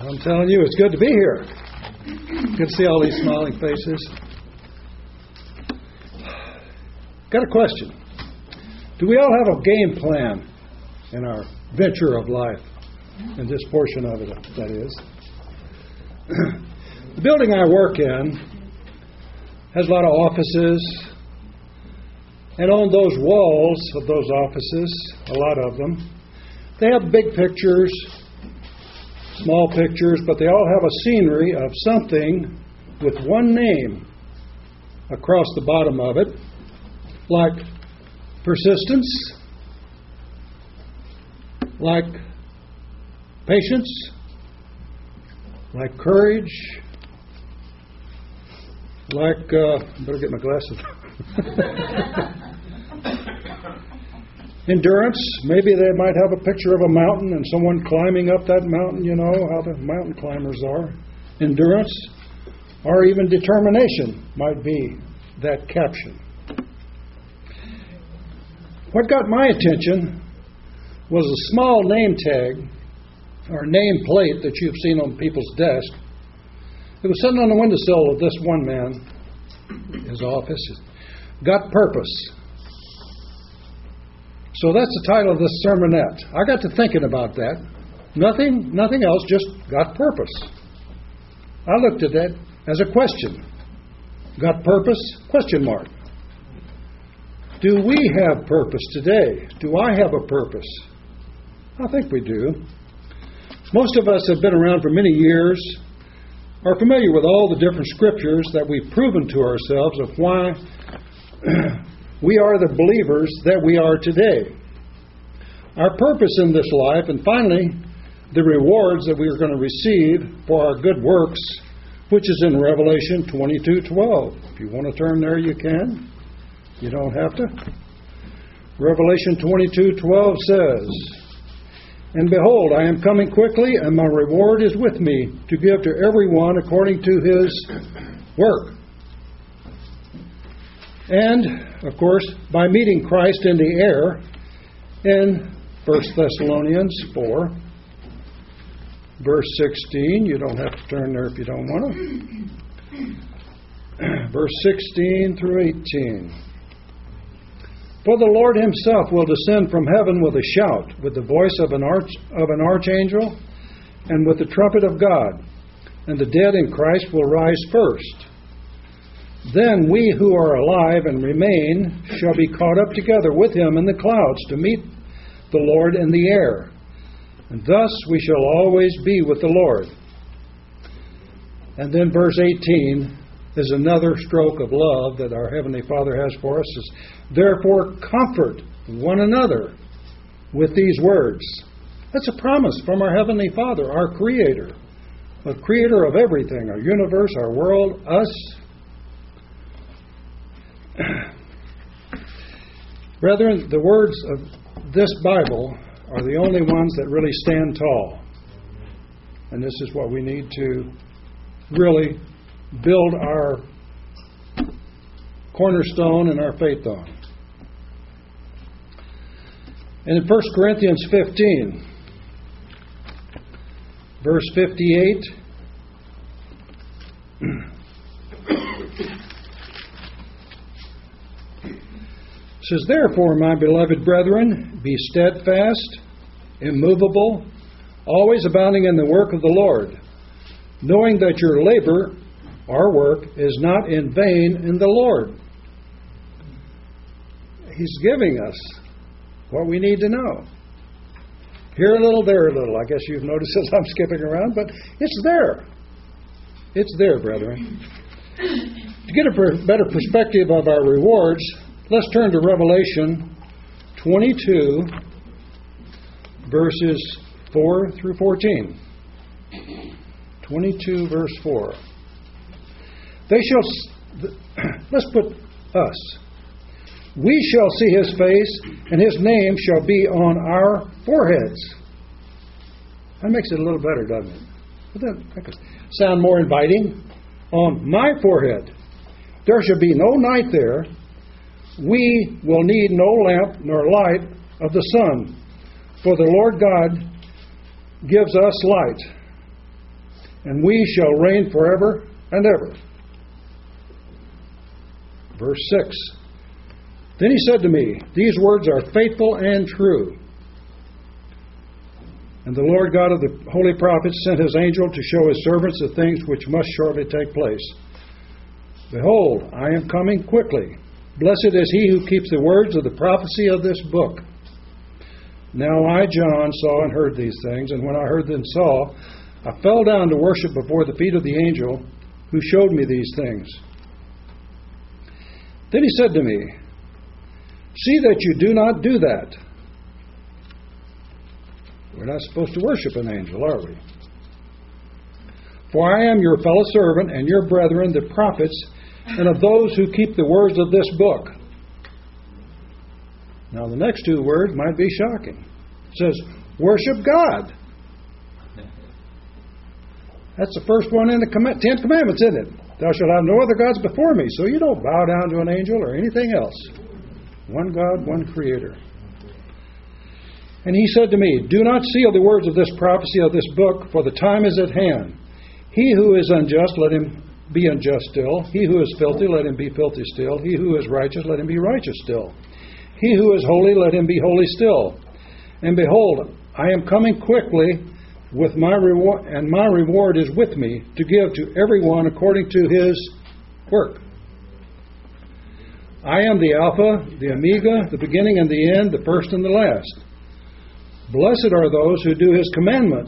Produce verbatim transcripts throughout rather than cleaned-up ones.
I'm telling you, it's good to be here. Good to see all these smiling faces. Got a question. Do we all have a game plan in our venture of life? In this portion of it, that is. The building I work in has a lot of offices. And on those walls of those offices, a lot of them, they have big pictures, small pictures, but they all have a scenery of something with one name across the bottom of it, like persistence, like patience, like courage, like, uh, better get my glasses. Endurance. Maybe they might have a picture of a mountain and someone climbing up that mountain, you know, how the mountain climbers are. Endurance. Or even determination might be that caption. What got my attention was a small name tag or name plate that you've seen on people's desk. It was sitting on the windowsill of this one man, his office. Got purpose. So that's the title of this sermonette. I got to thinking about that. Nothing, nothing else, just got purpose. I looked at that as a question. Got purpose? Question mark. Do we have purpose today? Do I have a purpose? I think we do. Most of us have been around for many years, are familiar with all the different scriptures that we've proven to ourselves of why we are the believers that we are today. Our purpose in this life, and finally, the rewards that we are going to receive for our good works, which is in Revelation twenty-two twelve. If you want to turn there, you can. You don't have to. Revelation twenty-two twelve says, "And behold, I am coming quickly, and my reward is with me, to give to everyone according to his work." And, of course, by meeting Christ in the air, in First Thessalonians four, verse sixteen, you don't have to turn there if you don't want to. Verse sixteen through eighteen. "For the Lord himself will descend from heaven with a shout, with the voice of an arch of an archangel, and with the trumpet of God. And the dead in Christ will rise first. Then we who are alive and remain shall be caught up together with him in the clouds to meet the Lord in the air. And thus we shall always be with the Lord." And then verse eighteen is another stroke of love that our Heavenly Father has for us. Is, "Therefore comfort one another with these words." That's a promise from our Heavenly Father, our Creator, the Creator of everything, our universe, our world, us. Brethren, the words of this Bible are the only ones that really stand tall. And this is what we need to really build our cornerstone and our faith on. And in First Corinthians fifteen, verse fifty-eight, says, "Therefore, my beloved brethren, be steadfast, immovable, always abounding in the work of the Lord, knowing that your labor," our work, "is not in vain in the Lord." He's giving us what we need to know. Here a little, there a little. I guess you've noticed as I'm skipping around, but it's there. It's there, brethren. To get a per- better perspective of our rewards, let's turn to Revelation twenty-two, verses four through fourteen. twenty-two, verse four. They shall, let's put us. "We shall see his face, and his name shall be on our foreheads." That makes it a little better, doesn't it? Doesn't that sound more inviting? "On my forehead. There shall be no night there. We will need no lamp nor light of the sun, for the Lord God gives us light, and we shall reign forever and ever. Verse six. Then he said to me, these words are faithful and true. And the Lord God of the holy prophets sent his angel to show his servants the things which must shortly take place. Behold, I am coming quickly. Blessed is he who keeps the words of the prophecy of this book. Now I, John, saw and heard these things, and when I heard and saw, I fell down to worship before the feet of the angel who showed me these things. Then he said to me, see that you do not do that. We're not supposed to worship an angel, are we? For I am your fellow servant and your brethren, the prophets, and of those who keep the words of this book. Now the next two words might be shocking. It says, worship God. That's the first one in the comm- Ten Commandments, isn't it? Thou shalt have no other gods before me. So you don't bow down to an angel or anything else. One God, one Creator. And he said to me, do not seal the words of this prophecy of this book, for the time is at hand. He who is unjust, let him be unjust still. He who is filthy, let him be filthy still. He who is righteous, let him be righteous still. He who is holy, let him be holy still. And behold, I am coming quickly, with my reward, and my reward is with me, to give to everyone according to his work. I am the Alpha, the Omega, the beginning and the end, the first and the last. Blessed are those who do his commandments,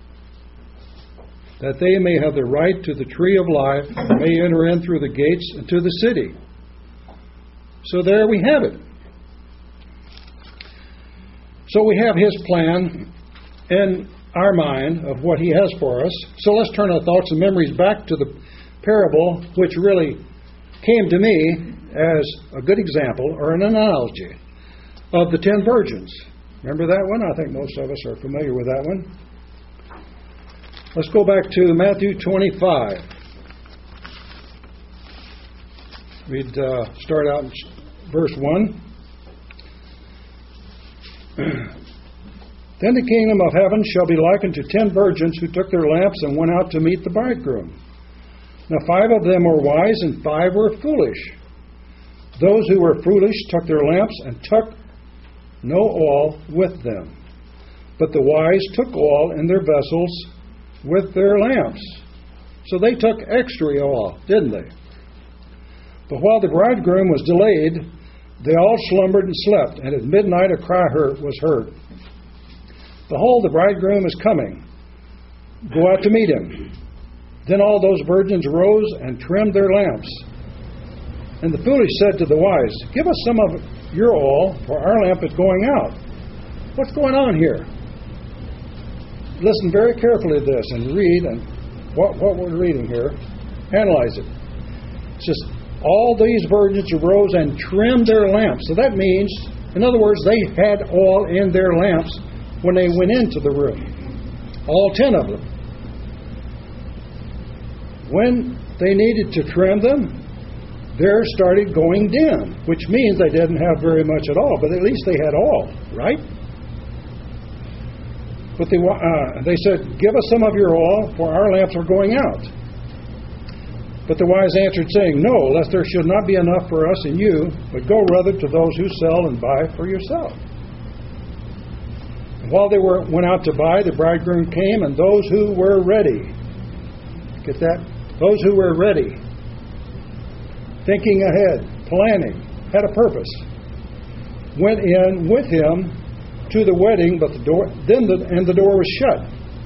that they may have the right to the tree of life, and may enter in through the gates into the city. So there we have it. So we have his plan in our mind of what he has for us. So let's turn our thoughts and memories back to the parable, which really came to me as a good example or an analogy of the ten virgins. Remember that one? I think most of us are familiar with that one. Let's go back to Matthew twenty-five. We'd uh, start out in verse one. Then the kingdom of heaven shall be likened to ten virgins who took their lamps and went out to meet the bridegroom. Now five of them were wise and five were foolish. Those who were foolish took their lamps and took no oil with them. But the wise took oil in their vessels with their lamps. So they took extra oil, didn't they? But while the bridegroom was delayed, they all slumbered and slept, and at midnight a cry heard, was heard. Behold, the bridegroom is coming. Go out to meet him. Then all those virgins rose and trimmed their lamps. And the foolish said to the wise, give us some of your oil, for our lamp is going out. What's going on here? Listen very carefully to this and read and what, what we're reading here. Analyze it. It says, all these virgins arose and trimmed their lamps. So that means, in other words, they had oil in their lamps when they went into the room. All ten of them. When they needed to trim them, theirs started going dim, which means they didn't have very much at all, but at least they had oil, right? But they, uh, they said, give us some of your oil, for our lamps are going out. But the wise answered, saying, no, lest there should not be enough for us and you, but go rather to those who sell and buy for yourself. And while they were went out to buy, the bridegroom came, and those who were ready, get that? Those who were ready, thinking ahead, planning, had a purpose, went in with him to the wedding, but the door then the, and the door was shut.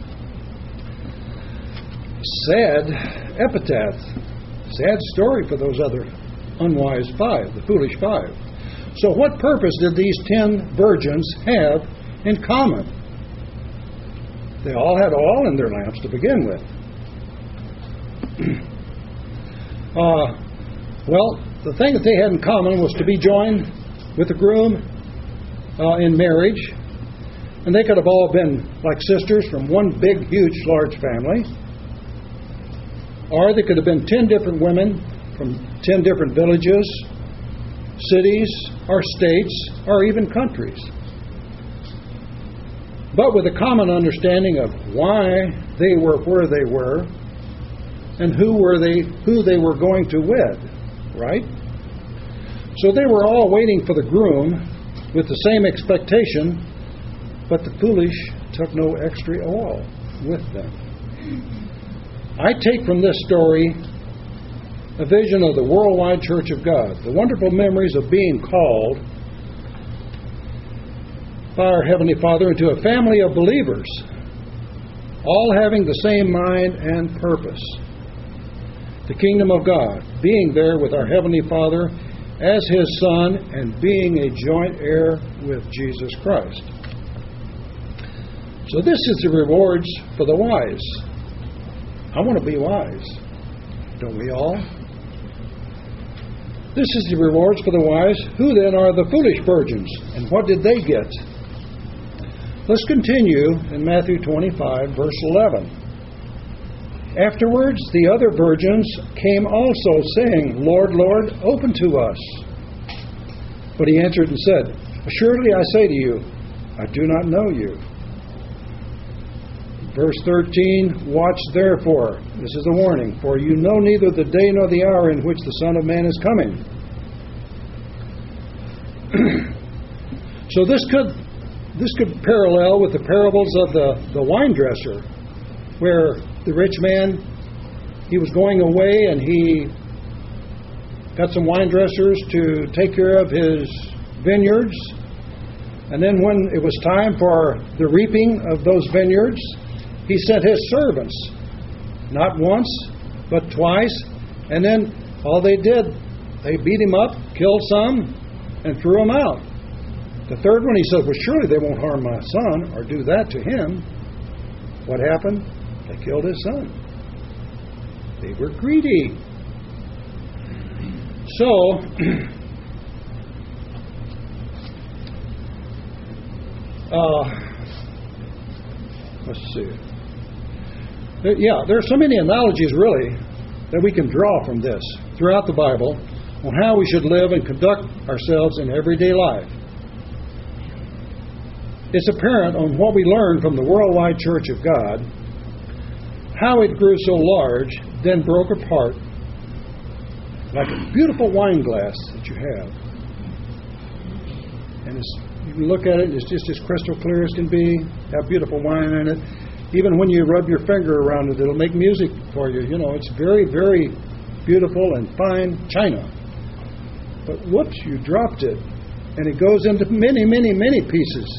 Sad epitaph, sad story for those other unwise five, the foolish five. So what purpose did these ten virgins have in common? They all had oil in their lamps to begin with. uh, well, the thing that they had in common was to be joined with the groom uh, in marriage. And they could have all been like sisters from one big, huge, large family. Or they could have been ten different women from ten different villages, cities, or states, or even countries. but with a common understanding of why they were where they were and who were they who they were going to wed, right? So they were all waiting for the groom with the same expectation, but the foolish took no extra oil with them. I take from this story a vision of the worldwide church of God, the wonderful memories of being called by our Heavenly Father into a family of believers, all having the same mind and purpose. The kingdom of God, being there with our Heavenly Father as His Son and being a joint heir with Jesus Christ. So this is the rewards for the wise. I want to be wise. Don't we all? This is the rewards for the wise. Who then are the foolish virgins? And what did they get? Let's continue in Matthew twenty-five, verse eleven. Afterwards, the other virgins came also, saying, Lord, Lord, open to us. But he answered and said, Assuredly I say to you, I do not know you. Verse thirteen, Watch therefore. This is a warning. For you know neither the day nor the hour in which the Son of Man is coming. So this could this could parallel with the parables of the, the wine dresser, where the rich man, he was going away and he got some wine dressers to take care of his vineyards. And then when it was time for the reaping of those vineyards, he sent his servants, not once, but twice. And then all they did, they beat him up, killed some, and threw him out. The third one, he said, well, surely they won't harm my son or do that to him. What happened? They killed his son. They were greedy. So, uh, let's see. There, yeah, there are so many analogies, really, that we can draw from this throughout the Bible on how we should live and conduct ourselves in everyday life. It's apparent on what we learn from the worldwide church of God, how it grew so large, then broke apart, like a beautiful wine glass that you have. And it's, you can look at it, it's just as crystal clear as can be, have beautiful wine in it. Even when you rub your finger around it, it'll make music for you. You know, it's very, very beautiful and fine china. But whoops, you dropped it, and it goes into many, many, many pieces.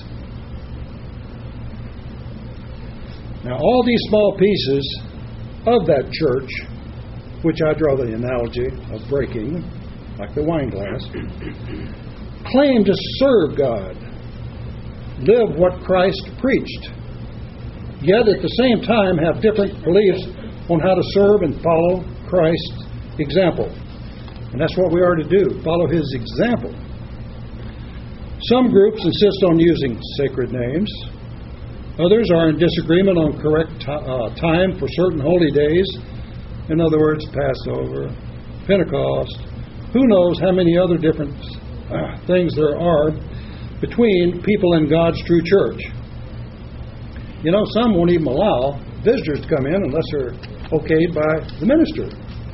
Now, all these small pieces of that church, which I draw the analogy of breaking, like the wine glass, claim to serve God, live what Christ preached, yet at the same time have different beliefs on how to serve and follow Christ's example. And that's what we are to do, follow His example. Some groups insist on using sacred names. Others are in disagreement on correct t- uh, time for certain holy days. In other words, Passover, Pentecost. Who knows how many other different uh, things there are between people in God's true church. You know, some won't even allow visitors to come in unless they're okayed by the minister.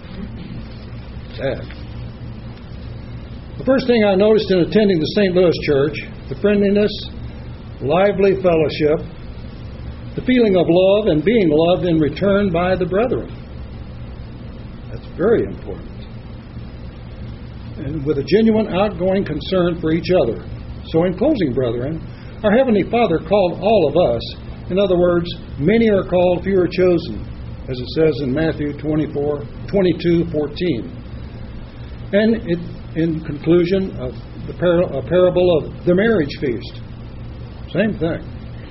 Sad. The first thing I noticed in attending the Saint Louis church, the friendliness, lively fellowship, the feeling of love and being loved in return by the brethren. That's very important. And with a genuine outgoing concern for each other. So in closing, brethren, our Heavenly Father called all of us. In other words, many are called, few are chosen, as it says in Matthew twenty-four, twenty-two, fourteen. And it, in conclusion of the par- a parable of the marriage feast. Same thing.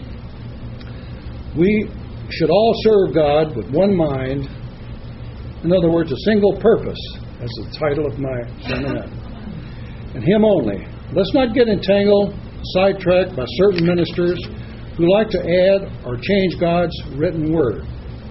We should all serve God with one mind. In other words, a single purpose, as the title of my sermon. And Him only. Let's not get entangled, sidetracked by certain ministers who like to add or change God's written word.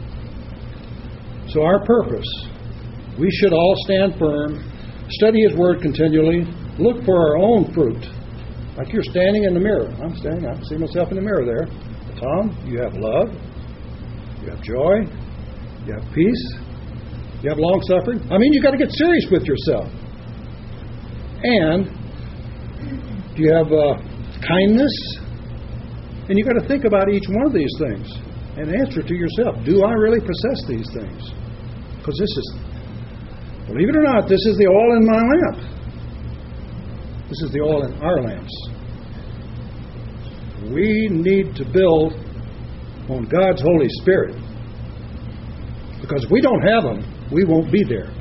So our purpose, we should all stand firm, study His word continually, look for our own fruit. Like you're standing in the mirror. I'm standing, I see myself in the mirror there. I Tom, you have love, you have joy, you have peace, you have long suffering. I mean, you've got to get serious with yourself. And do you have uh, kindness? And you've got to think about each one of these things and answer to yourself, do I really possess these things? Because this is, believe it or not, this is the oil in my lamp. This is the oil in our lamps. We need to build on God's Holy Spirit. Because if we don't have them, we won't be there.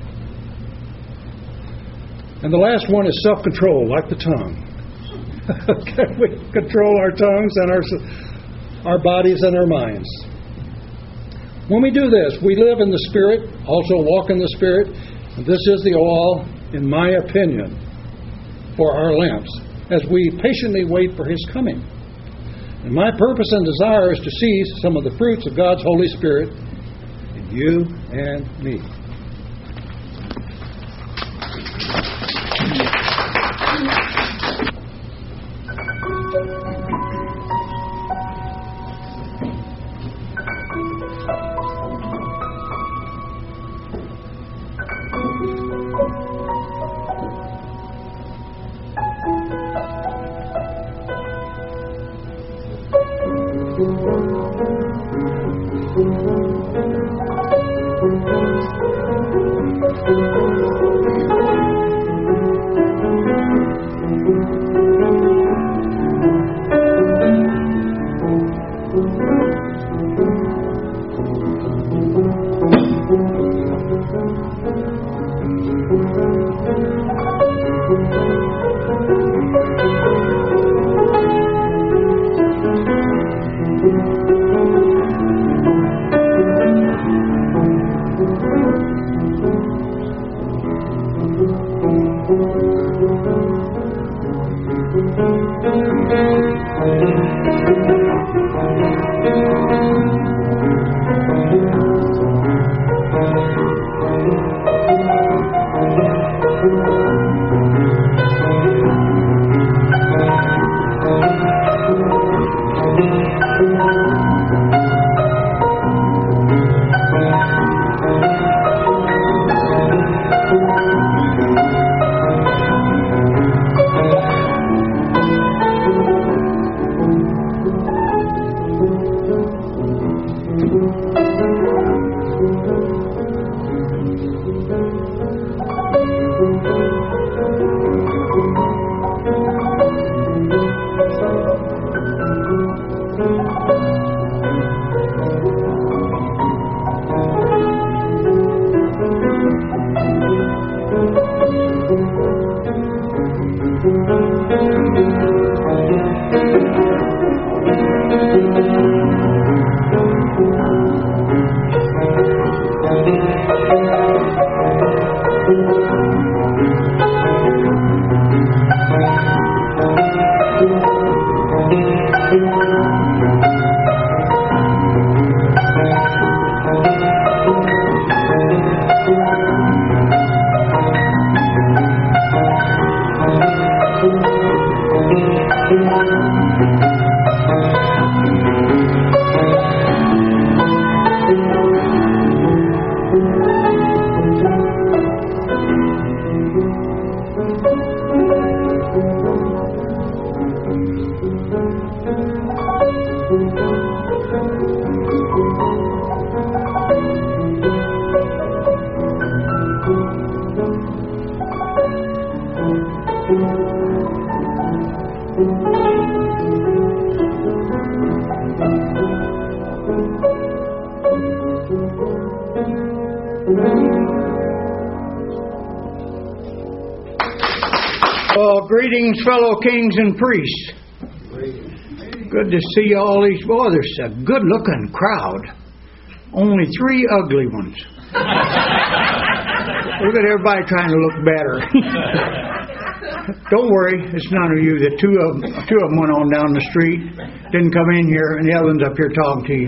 And the last one is self-control, like the tongue. Can we control our tongues and our, our bodies and our minds? When we do this, we live in the Spirit, also walk in the Spirit. And this is the oil, in my opinion, for our lamps, as we patiently wait for His coming. And my purpose and desire is to see some of the fruits of God's Holy Spirit in you and me. Well, greetings, fellow kings and priests. Good to see all these. Boy, there's a good-looking crowd. Only three ugly ones. Look at everybody trying to look better. Don't worry, it's none of you. The two of them, two of them went on down the street, didn't come in here, and the other one's up here talking to you.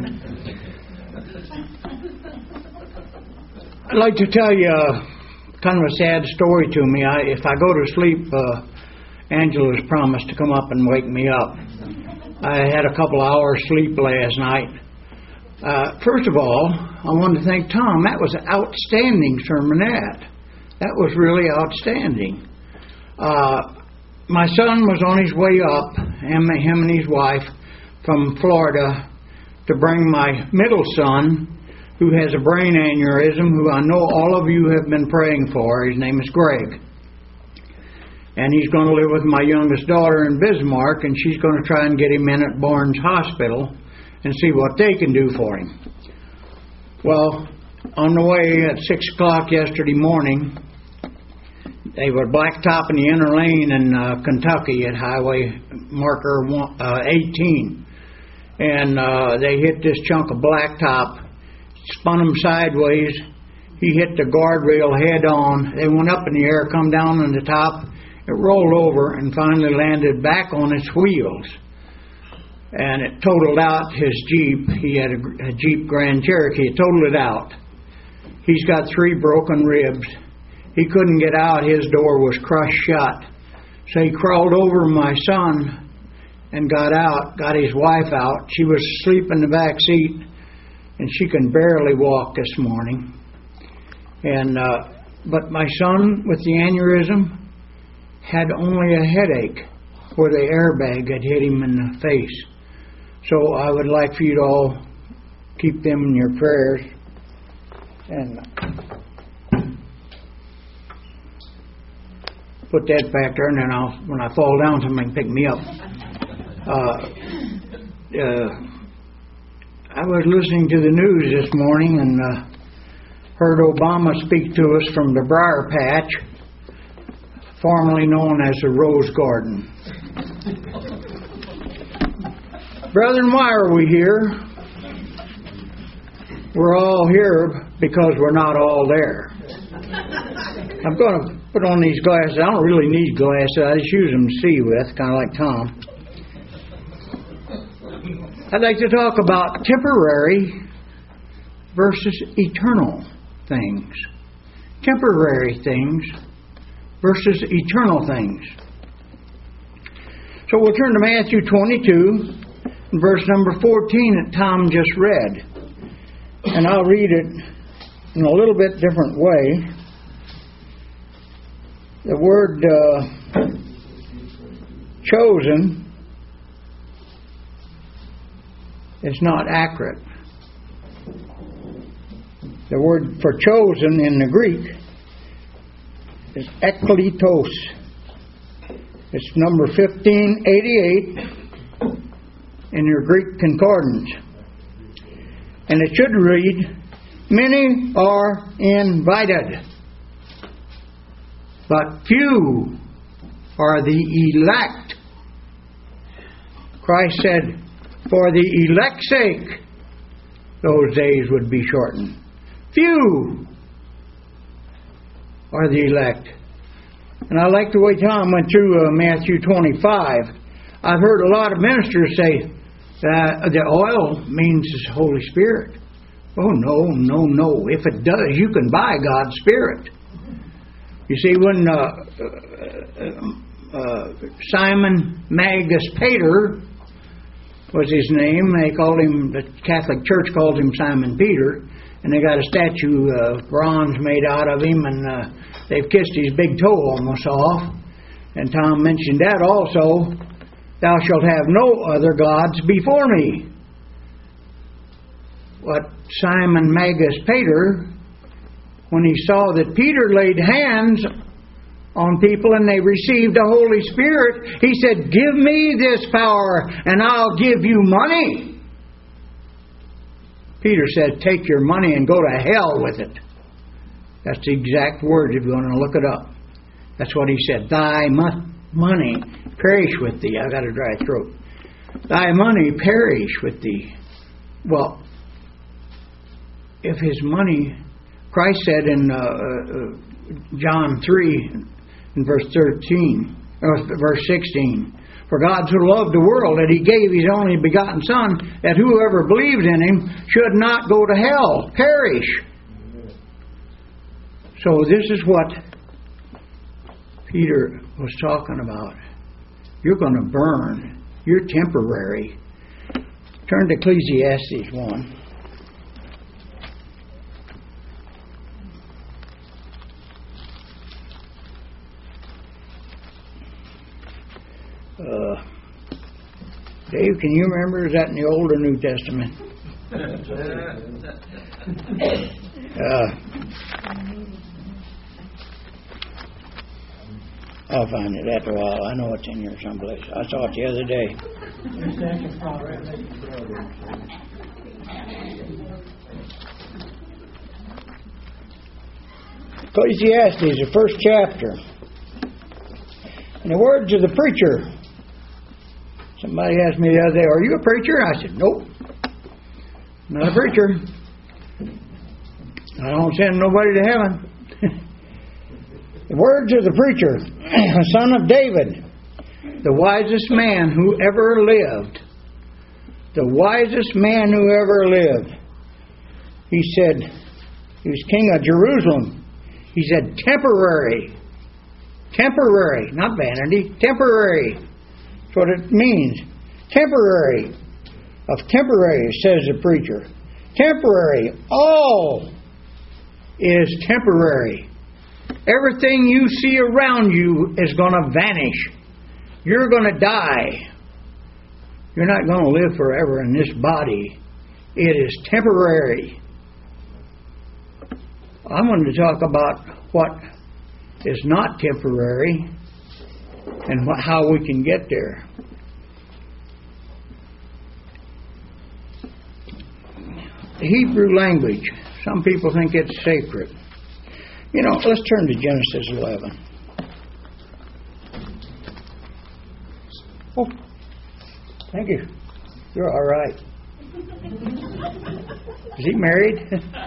I'd like to tell you uh, kind of a sad story to me. I, if I go to sleep, uh, Angela's promised to come up and wake me up. I had a couple hours sleep last night. Uh, first of all, I wanted to thank Tom. That was an outstanding sermonette. That was really outstanding. Uh, my son was on his way up, him, him and his wife, from Florida to bring my middle son, who has a brain aneurysm, who I know all of you have been praying for. His name is Greg. And he's going to live with my youngest daughter in Bismarck, and she's going to try and get him in at Barnes Hospital and see what they can do for him. Well, on the way at six o'clock yesterday morning, they were blacktopping the inner lane in uh, Kentucky at highway marker one, uh, eighteen. And uh, they hit this chunk of blacktop, spun him sideways. He hit the guardrail head on. They went up in the air, come down on the top. It rolled over and finally landed back on its wheels. And it totaled out his Jeep. He had a, a Jeep Grand Cherokee. It totaled it out. He's got three broken ribs. He couldn't get out. His door was crushed shut. So he crawled over my son and got out, got his wife out. She was asleep in the back seat, and she can barely walk this morning. And uh, but my son with the aneurysm had only a headache where the airbag had hit him in the face. So I would like for you to all keep them in your prayers. And put that back there, and then I'll, when I fall down, somebody can pick me up. Uh, uh, I was listening to the news this morning and uh, heard Obama speak to us from the Briar Patch, formerly known as the Rose Garden. Brethren, why are we here? We're all here because we're not all there. I'm going to put on these glasses. I don't really need glasses. I just use them to see with, kind of like Tom. I'd like to talk about temporary versus eternal things. Temporary things versus eternal things. So we'll turn to Matthew twenty-two, and verse number fourteen that Tom just read. And I'll read it in a little bit different way. The word uh, chosen is not accurate. The word for chosen in the Greek is ekletos. It's number fifteen eighty-eight in your Greek concordance. And it should read, many are invited, but few are the elect. Christ said, for the elect's sake, those days would be shortened. Few are the elect. And I like the way Tom went through uh, Matthew twenty-five. I've heard a lot of ministers say that the oil means the Holy Spirit. Oh, no, no, no. If it does, you can buy God's Spirit. You see, when uh, uh, uh, Simon Magus Peter was his name, they called him, the Catholic Church called him Simon Peter, and they got a statue of bronze made out of him, and uh, they've kissed his big toe almost off. And Tom mentioned that also. Thou shalt have no other gods before me. But Simon Magus Peter, when he saw that Peter laid hands on people and they received the Holy Spirit, he said, give me this power and I'll give you money. Peter said, take your money and go to hell with it. That's the exact word if you want to look it up. That's what he said. Thy money perish with thee. I got a dry throat. Thy money perish with thee. Well, if his money, Christ said in uh, uh, John three, in verse thirteen, or verse sixteen, for God so loved the world that He gave His only begotten Son, that whoever believes in Him should not go to hell, perish. So this is what Peter was talking about. You're going to burn You're temporary. Turn to Ecclesiastes one. Uh, Dave, can you remember? Is that in the Old or New Testament? uh, I'll find it after a while. I know it's in here someplace. I saw it the other day. Ecclesiastes, the first chapter. And the words of the preacher. Somebody asked me the other day, "Are you a preacher?" I said, "Nope. Not a preacher. I don't send nobody to heaven." The words of the preacher, son of David, the wisest man who ever lived. The wisest man who ever lived. He said, he was king of Jerusalem. He said, temporary. Temporary, not vanity, temporary. That's what it means. Temporary. Of temporary, says the preacher. Temporary. All is temporary. Everything you see around you is going to vanish. You're going to die. You're not going to live forever in this body. It is temporary. I'm going to talk about what is not temporary and what, how we can get there. The Hebrew language. Some people think it's sacred. You know, let's turn to Genesis eleven. Oh, thank you. You're all right. Is he married?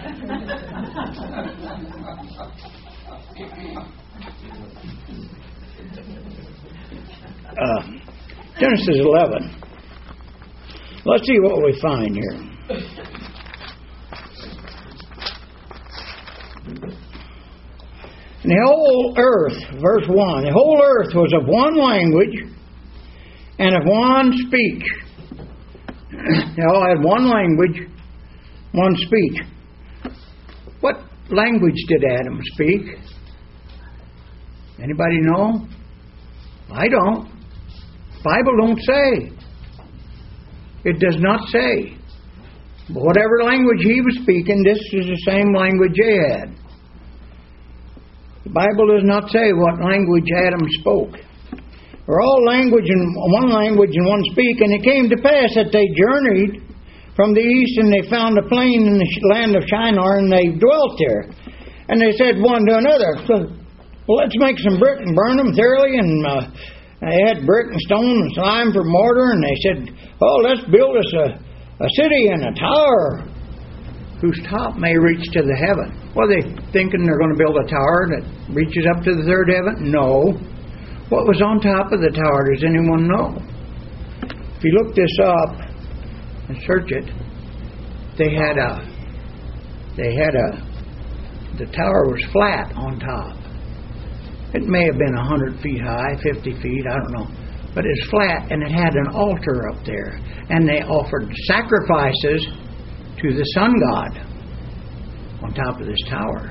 uh, Genesis eleven. Let's see what we find here. And the whole earth, verse one, the whole earth was of one language and of one speech. They all had one language, one speech. What language did Adam speak? Anybody know? I don't. Bible don't say. It does not say. But whatever language he was speaking, this is the same language they had. The Bible does not say what language Adam spoke. They're all language and one language and one speak. And it came to pass that they journeyed from the east, and they found a plain in the land of Shinar, and they dwelt there. And they said one to another, "Well, let's make some brick and burn them thoroughly." And uh, they had brick and stone and slime for mortar. And they said, "Oh, let's build us a, a city and a tower whose top may reach to the heaven." Well, they thinking they're going to build a tower that reaches up to the third heaven? No. What was on top of the tower? Does anyone know? If you look this up and search it, they had a, they had a, the tower was flat on top. It may have been a hundred feet high, fifty feet, I don't know. But it's flat, and it had an altar up there. And they offered sacrifices to the sun god on top of this tower.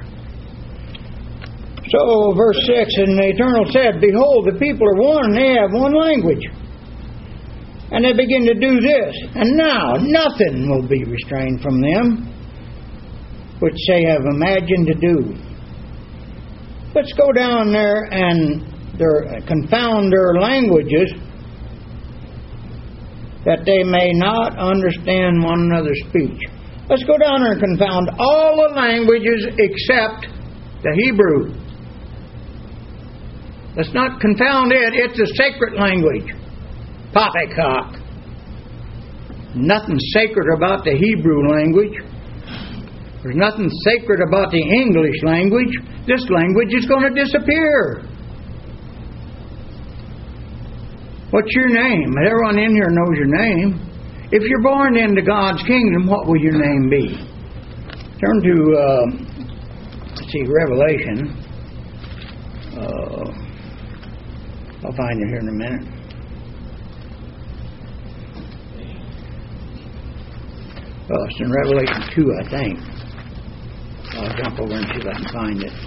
So, verse six, and the Eternal said, "Behold, the people are one, and they have one language. And they begin to do this. And now, nothing will be restrained from them, which they have imagined to do." Let's go down there and their, confound their languages, that they may not understand one another's speech. Let's go down there and confound all the languages except the Hebrew. Let's not confound it. It's a sacred language. Poppycock. Nothing sacred about the Hebrew language. There's nothing sacred about the English language. This language is going to disappear. What's your name? Everyone in here knows your name. If you're born into God's kingdom, what will your name be? Turn to, uh, let's see, Revelation. Uh, I'll find it here in a minute. Well, it's in Revelation two, I think. I'll jump over and see if I can find it.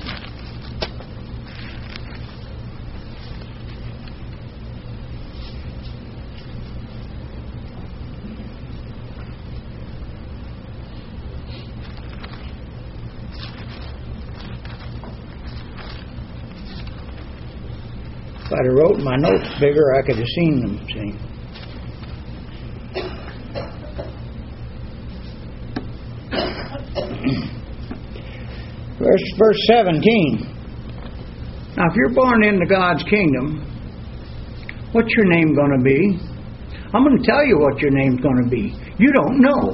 If I'd have wrote my notes bigger, I could have seen them, see. Verse, verse seventeen. Now, if you're born into God's kingdom, what's your name going to be? I'm going to tell you what your name's going to be. You don't know.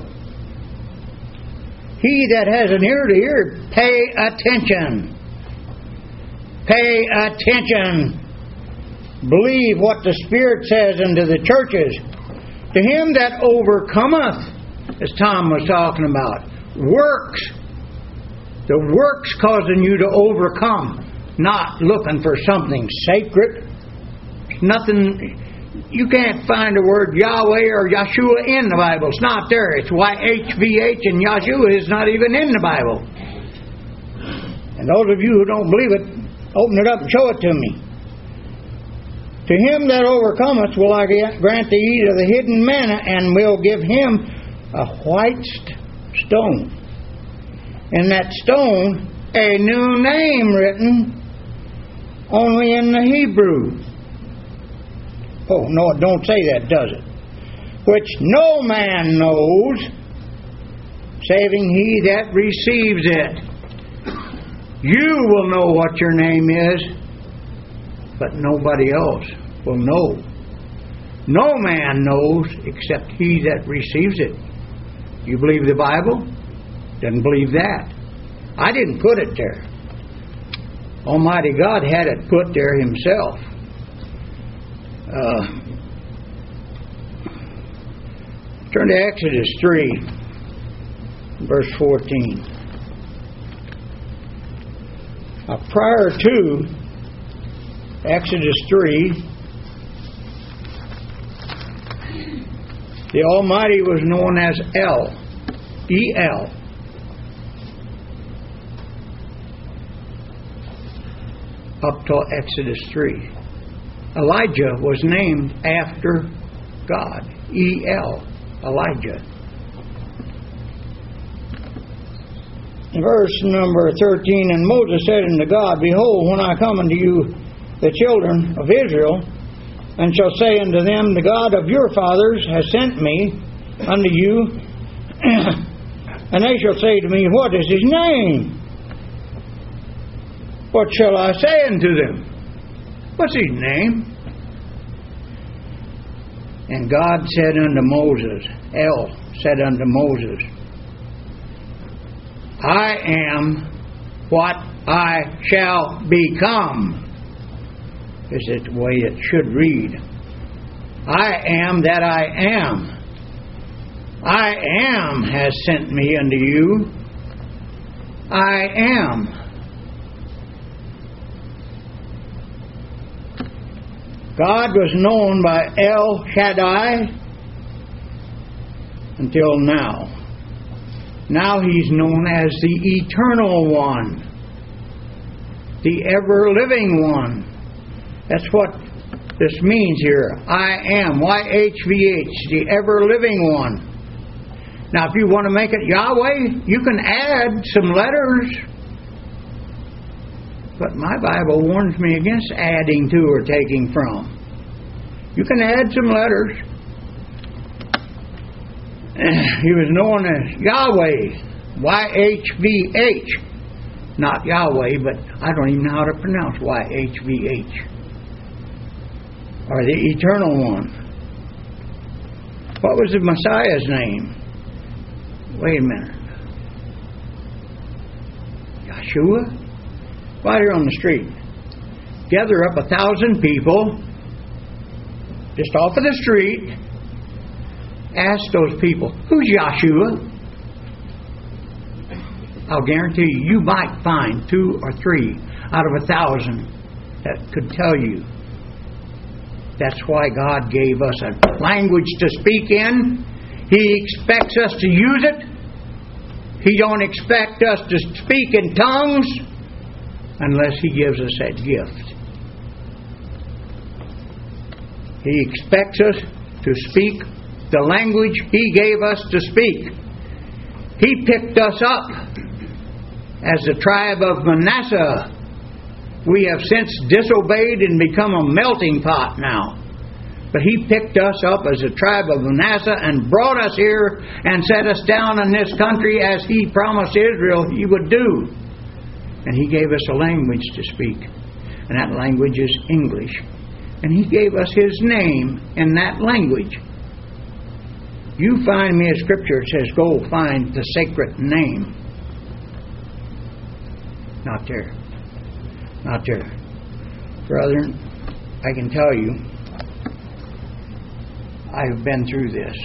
He that has an ear to hear, pay attention. Pay attention. Believe what the Spirit says unto the churches. To him that overcometh, as Tom was talking about, works. The works causing you to overcome, not looking for something sacred. Nothing. You can't find the word Yahweh or Yeshua in the Bible. It's not there. It's Y H V H, and Yeshua is not even in the Bible. And those of you who don't believe it, open it up and show it to me. To him that overcometh will I grant to eat of the hidden manna, and will give him a white stone. And that stone, a new name written, only in the Hebrew. Oh, no, it don't say that, does it? Which no man knows, saving he that receives it. You will know what your name is, but nobody else will know. No man knows except he that receives it. You believe the Bible? Didn't believe that. I didn't put it there. Almighty God had it put there Himself. Uh, turn to Exodus three, verse fourteen. Now, prior to Exodus three, the Almighty was known as El, E L. Up till Exodus three. Elijah was named after God. E L. Elijah. In verse number thirteen, and Moses said unto God, Behold, when I come unto you the children of Israel, and shall say unto them, The God of your fathers has sent me unto you, and they shall say to me, What is his name? What shall I say unto them? What's his name? And God said unto Moses, El said unto Moses, I am what I shall become. Is it the way it should read? I am that I am. I am has sent me unto you. I am. God was known by El Shaddai until now. Now He's known as the Eternal One, the ever-living One. That's what this means here. I am, Y H V H, the ever-living One. Now, if you want to make it Yahweh, you can add some letters. But my Bible warns me against adding to or taking from. You can add some letters. He was known as Yahweh, Y H V H. Not Yahweh, but I don't even know how to pronounce Y H V H. Or the Eternal One. What was the Messiah's name? Wait a minute. Yeshua? Right here on the street. Gather up a thousand people, just off of the street. Ask those people, who's Yeshua? I'll guarantee you, you might find two or three out of a thousand that could tell you. That's why God gave us a language to speak in. He expects us to use it. He don't expect us to speak in tongues unless He gives us that gift. He expects us to speak the language He gave us to speak. He picked us up as the tribe of Manasseh. We have since disobeyed and become a melting pot now. But He picked us up as a tribe of Manasseh and brought us here and set us down in this country as He promised Israel He would do. And He gave us a language to speak. And that language is English. And He gave us His name in that language. You find me a scripture that says, go find the sacred name. Not there. Not there. Brethren, I can tell you, I've been through this.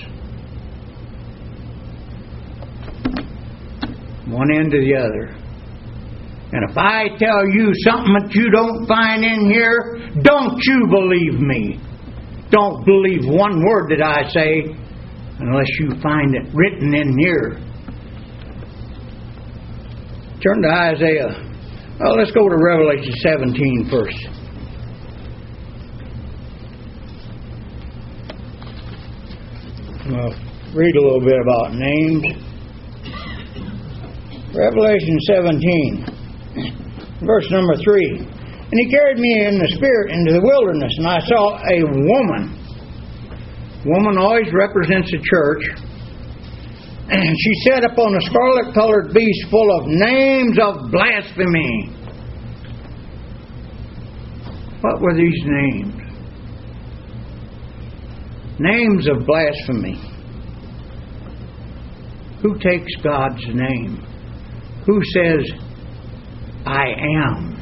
One end to the other. And if I tell you something that you don't find in here, don't you believe me. Don't believe one word that I say unless you find it written in here. Turn to Isaiah. Well, let's go to Revelation seventeen first. Well, read a little bit about names. Revelation seventeen, verse number three. And He carried me in the Spirit into the wilderness, and I saw a woman. Woman always represents a church. And she sat upon a scarlet-colored beast full of names of blasphemy. What were these names? Names of blasphemy. Who takes God's name? Who says, I am?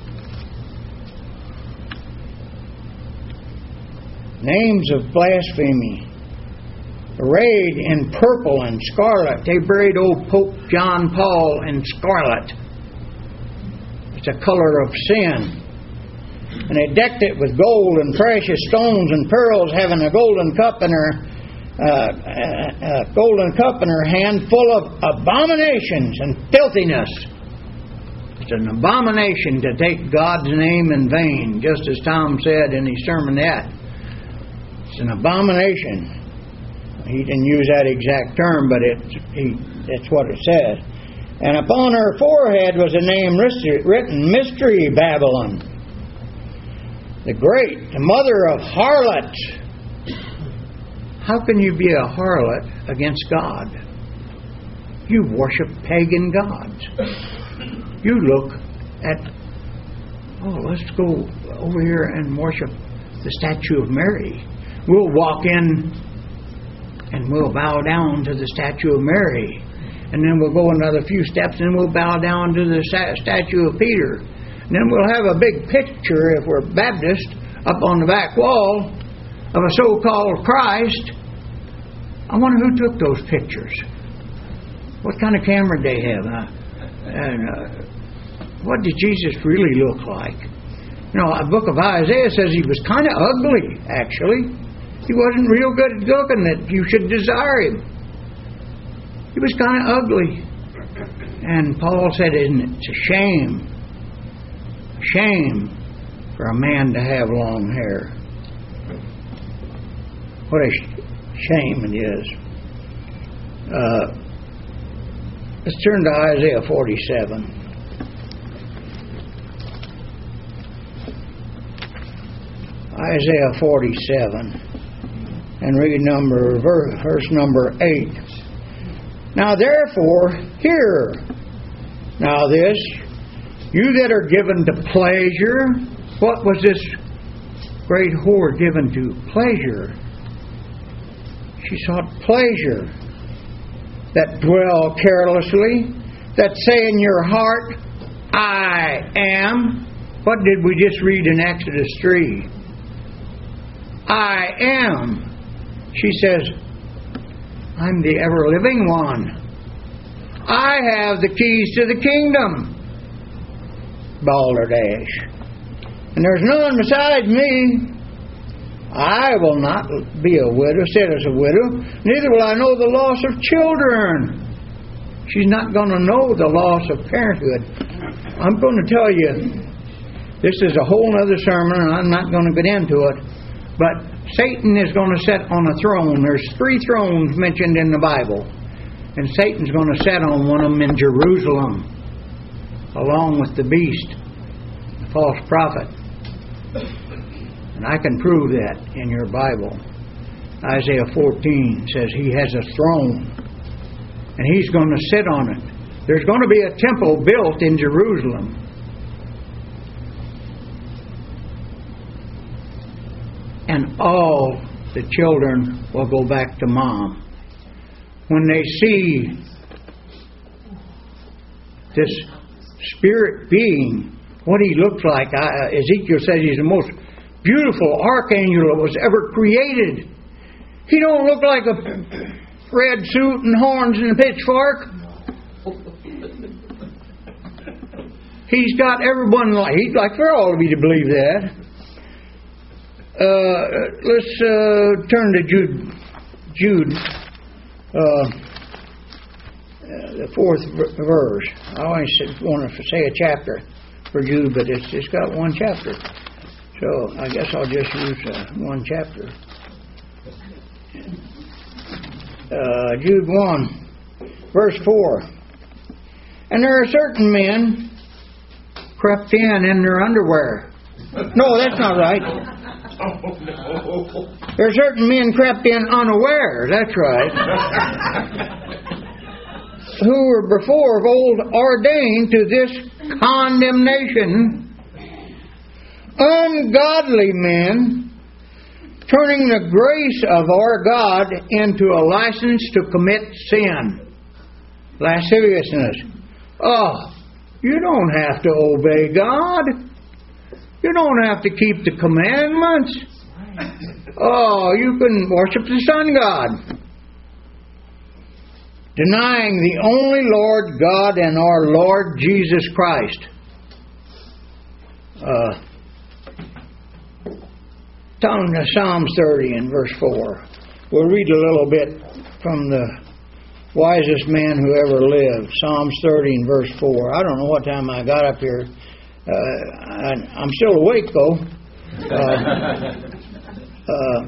Names of blasphemy. Arrayed in purple and scarlet. They buried old Pope John Paul in scarlet. It's a color of sin. And they decked it with gold and precious stones and pearls, having a golden cup in her uh, uh, golden cup in her hand, full of abominations and filthiness. It's an abomination to take God's name in vain, just as Tom said in his sermonette. It's an abomination. He didn't use that exact term, but it, he, that's what it says. And upon her forehead was a name written, Mystery Babylon, the great, the mother of harlots. How can you be a harlot against God? You worship pagan gods. You look at, oh, let's go over here and worship the statue of Mary. We'll walk in and we'll bow down to the statue of Mary. And then we'll go another few steps and we'll bow down to the statue of Peter. And then we'll have a big picture, if we're Baptist, up on the back wall of a so-called Christ. I wonder who took those pictures. What kind of camera did they have? Uh, and uh, what did Jesus really look like? You know, the book of Isaiah says He was kind of ugly, actually. He wasn't real good looking that you should desire Him. He was kind of ugly. And Paul said, isn't it? It's a shame. Shame for a man to have long hair. What a shame it is. Uh, let's turn to Isaiah forty-seven. Isaiah forty-seven. And read number verse, verse number eight. Now therefore, hear now this, you that are given to pleasure. What was this great whore given to? Pleasure. She sought pleasure. That dwell carelessly, that say in your heart, I am. What did we just read in Exodus three? I am. She says, I'm the ever-living one. I have the keys to the kingdom. Balderdash. And there's none besides me. I will not be a widow, sit as a widow, neither will I know the loss of children. She's not going to know the loss of parenthood. I'm going to tell you, this is a whole other sermon, and I'm not going to get into it. But Satan is going to sit on a throne. There's three thrones mentioned in the Bible. And Satan's going to sit on one of them in Jerusalem, along with the beast, the false prophet. And I can prove that in your Bible. Isaiah fourteen says he has a throne. And he's going to sit on it. There's going to be a temple built in Jerusalem. And all the children will go back to mom. When they see this spirit being, what he looks like, I, Ezekiel says he's the most beautiful archangel that was ever created. He don't look like a red suit and horns and a pitchfork. He's got everyone like he'd like for all of you to believe that. Uh, let's uh, turn to Jude. Jude, uh, the fourth verse. I always want to say a chapter for Jude, but it's it's got one chapter. So I guess I'll just use uh, one chapter. Uh, Jude one, verse four. And there are certain men crept in in their underwear. No, that's not right. There are certain men crept in unaware. That's right. Who were before of old ordained to this condemnation. Ungodly men, turning the grace of our God into a license to commit sin. Lasciviousness. Oh, you don't have to obey God. You don't have to keep the commandments. Oh, you can worship the sun god. Denying the only Lord God and our Lord Jesus Christ. Uh, Turn to Psalms thirty in verse four. We'll read a little bit from the wisest man who ever lived. Psalms thirty in verse four. I don't know what time I got up here. Uh, I, I'm still awake though. Uh, uh,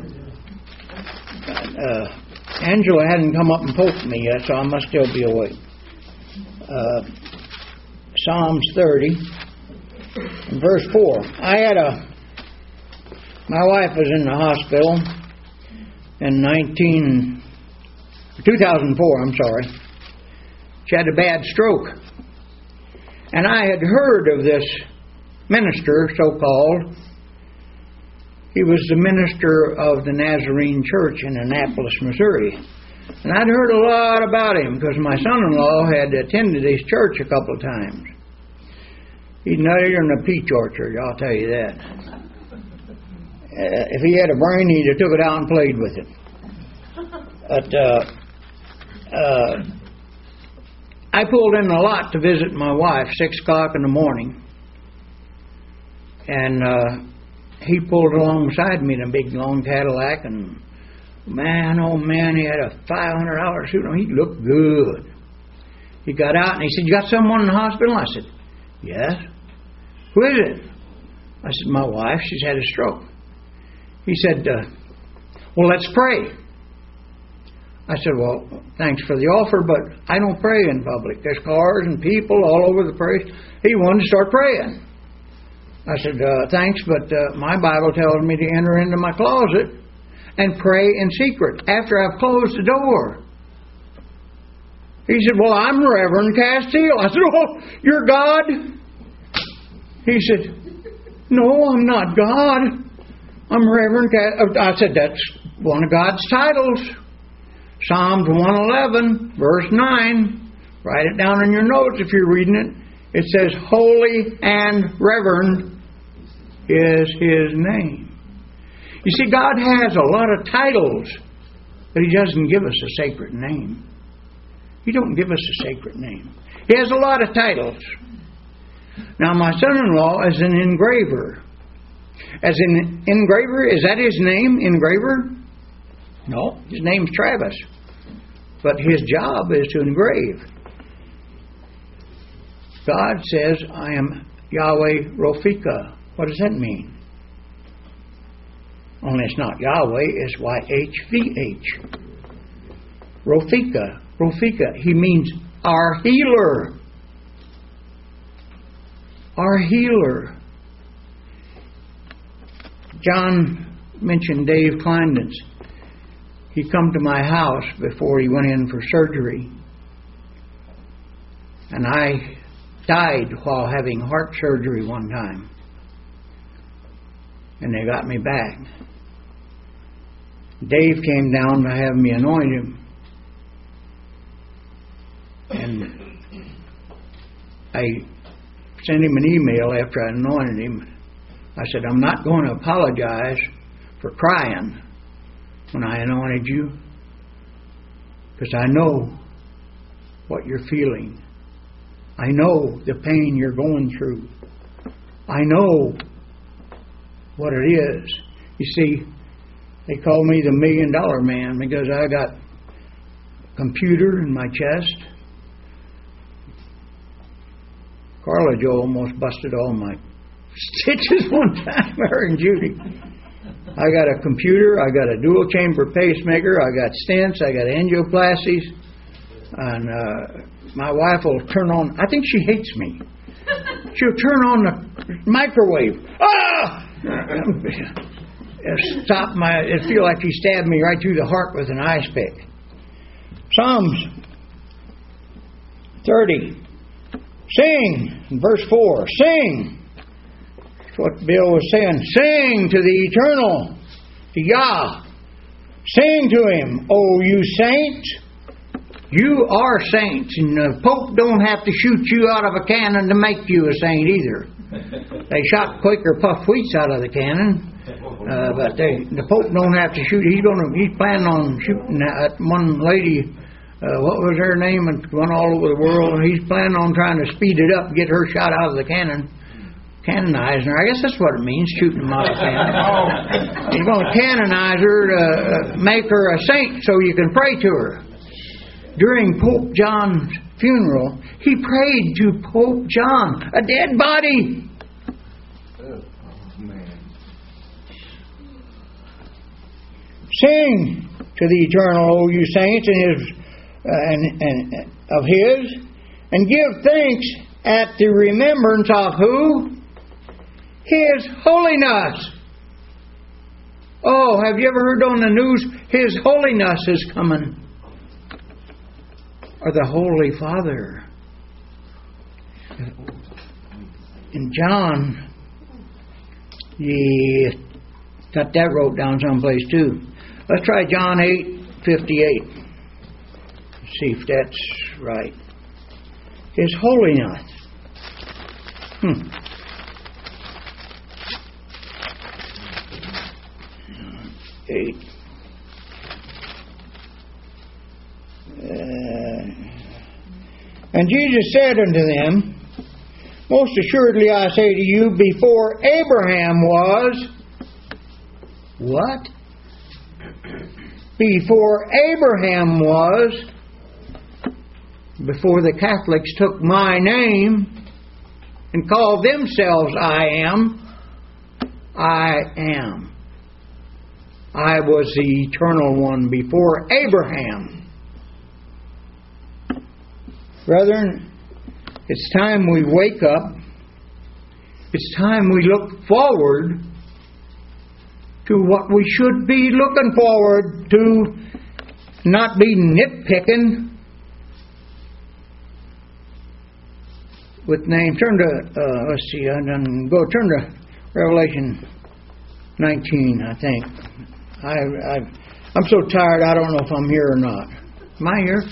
uh, Angela hadn't come up and poked me yet, so I must still be awake. Uh, Psalms thirty, verse four. I had a. My wife was in the hospital in nineteen, two thousand four. I'm sorry. She had a bad stroke, and I had heard of this minister, so-called. He was the minister of the Nazarene Church in Annapolis, Missouri. And I'd heard a lot about him because my son-in-law had attended his church a couple of times. He'd nuttier than a peach orchard, I'll tell you that. Uh, if he had a brain, he'd have took it out and played with it. But uh, uh, I pulled in the lot to visit my wife, six o'clock in the morning. And uh, he pulled alongside me in a big long Cadillac, and man, oh man, he had a five hundred dollars suit on. He looked good. He got out and he said, "You got someone in the hospital?" I said, "Yes." "Who is it?" I said, "My wife. She's had a stroke." He said, uh, "Well, let's pray." I said, "Well, thanks for the offer, but I don't pray in public. There's cars and people all over the place." He wanted to start praying. I said, uh, thanks, but uh, my Bible tells me to enter into my closet and pray in secret after I've closed the door. He said, "Well, I'm Reverend Castile." I said, "Oh, you're God?" He said, "No, I'm not God. I'm Reverend Castile." I said, "That's one of God's titles. Psalms one eleven, verse nine. Write it down in your notes if you're reading it. It says, Holy and Reverend is His name." You see, God has a lot of titles, but He doesn't give us a sacred name. He don't give us a sacred name. He has a lot of titles. Now, my son-in-law is an engraver. As in engraver, is that his name, engraver? No, his name's Travis. But his job is to engrave. God says, I am Yahweh Rophika. What does that mean? Only it's not Yahweh, it's Y H V H. Rophika. Rophika. He means our healer. Our healer. John mentioned Dave Kleinitz. He come to my house before he went in for surgery. And I died while having heart surgery one time. And they got me back. Dave came down to have me anoint him. And I sent him an email after I anointed him. I said, I'm not going to apologize for crying when I anointed you, because I know what you're feeling. I know the pain you're going through. I know what it is. You see, they call me the million dollar man because I got a computer in my chest. Carla Joe almost busted all my stitches one time, her and Judy. I got a computer, I got a dual chamber pacemaker, I got stents, I got angioplasties, and uh, my wife will turn on, I think she hates me. She'll turn on the microwave. Ah! It stop my, it feel like she stabbed me right through the heart with an ice pick. Psalms thirty. Sing, in verse four. Sing. That's what Bill was saying. Sing to the eternal, to Yah. Sing to Him, O you saints. You are saints, and the Pope don't have to shoot you out of a cannon to make you a saint either. They shot Quaker Puff Wheats out of the cannon, uh, but they, the Pope don't have to shoot. He's going to. He's planning on shooting at one lady. Uh, what was her name? And went all over the world. And he's planning on trying to speed it up, get her shot out of the cannon, canonize her. I guess that's what it means, shooting them out of the cannon. He's going to canonize her to uh, make her a saint, so you can pray to her. During Pope John's funeral, he prayed to Pope John, a dead body. Oh, man. Sing to the eternal, O you saints, and his uh, and, and of his, and give thanks at the remembrance of who? His holiness. Oh, have you ever heard on the news? His holiness is coming. Or the Holy Father. In John, you got that wrote down someplace too. Let's try John eight fifty-eight. See if that's right. His holiness. Hmm. Eight. Uh, and Jesus said unto them, most assuredly I say to you, before Abraham was, what? Before Abraham was, before the Catholics took my name and called themselves I am, I am. I was the eternal one before Abraham. Brethren, it's time we wake up. It's time we look forward to what we should be looking forward to, not be nitpicking with names. Turn to, uh, let's see, I done go, turn to Revelation nineteen, I think. I, I, I'm so tired, I don't know if I'm here or not. Am I here?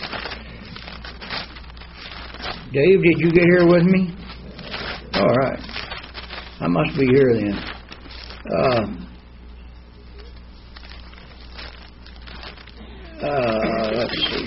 Dave, did you get here with me? All right. I must be here then. Uh, uh, let's see.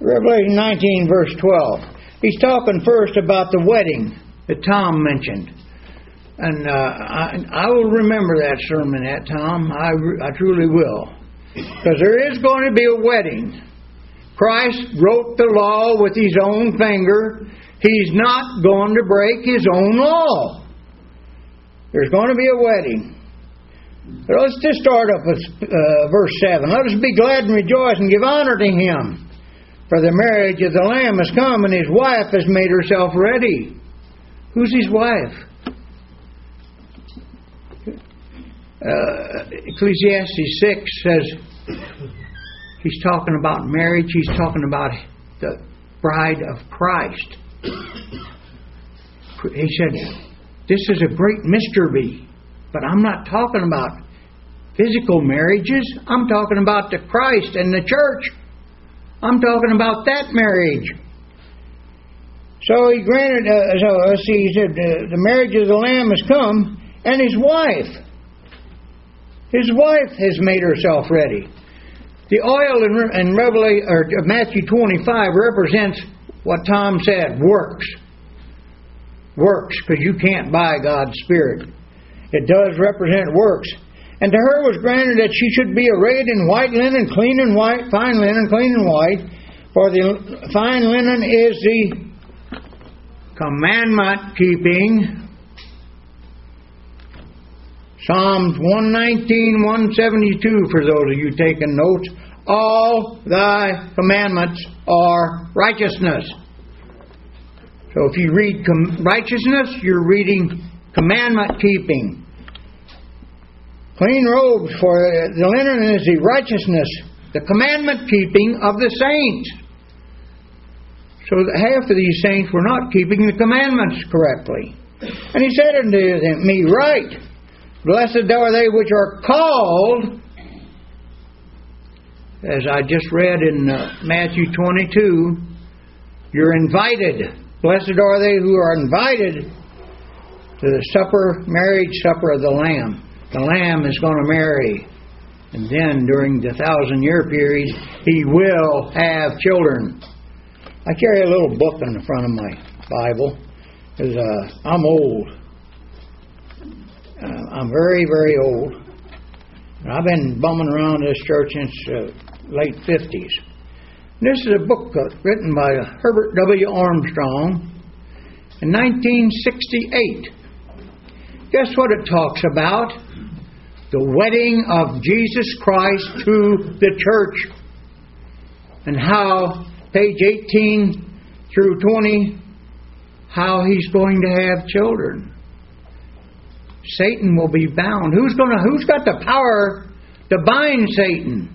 Revelation nineteen, verse twelve. He's talking first about the wedding that Tom mentioned. And uh, I, I will remember that sermon, that Tom. I, I truly will. Because there is going to be a wedding. Christ wrote the law with His own finger. He's not going to break His own law. There's going to be a wedding. But let's just start up with uh, verse seven. Let us be glad and rejoice and give honor to Him. For the marriage of the Lamb has come, and His wife has made herself ready. Who's His wife? Uh, Ecclesiastes six says He's talking about marriage. He's talking about the bride of Christ. He said, this is a great mystery, but I'm not talking about physical marriages. I'm talking about the Christ and the church. I'm talking about that marriage. So He granted, uh, so let's see, He said, uh, the marriage of the Lamb has come, and His wife. His wife has made herself ready. The oil in, in Revelation, or Matthew twenty-five represents what Tom said, works. Works, because you can't buy God's Spirit. It does represent works. And to her was granted that she should be arrayed in white linen, clean and white, fine linen, clean and white. For the fine linen is the commandment keeping. Psalms one nineteen, one seventy-two, for those of you taking notes. All thy commandments are righteousness. So if you read com- righteousness, you're reading commandment keeping. Clean robes, for the linen is the righteousness, the commandment keeping of the saints. So that half of these saints were not keeping the commandments correctly. And He said unto me, write, blessed are they which are called, as I just read in uh, Matthew twenty-two, you're invited. Blessed are they who are invited to the supper, marriage supper of the Lamb. The Lamb is going to marry. And then during the thousand year period, He will have children. I carry a little book in the front of my Bible. Because uh, I'm old. Uh, I'm very, very old. And I've been bumming around this church since uh, late fifties. This is a book written by Herbert W. Armstrong in nineteen sixty-eight. Guess what it talks about? The wedding of Jesus Christ to the church. And how, page eighteen through twenty, how He's going to have children. Satan will be bound. Who's going to? Who's got the power to bind Satan?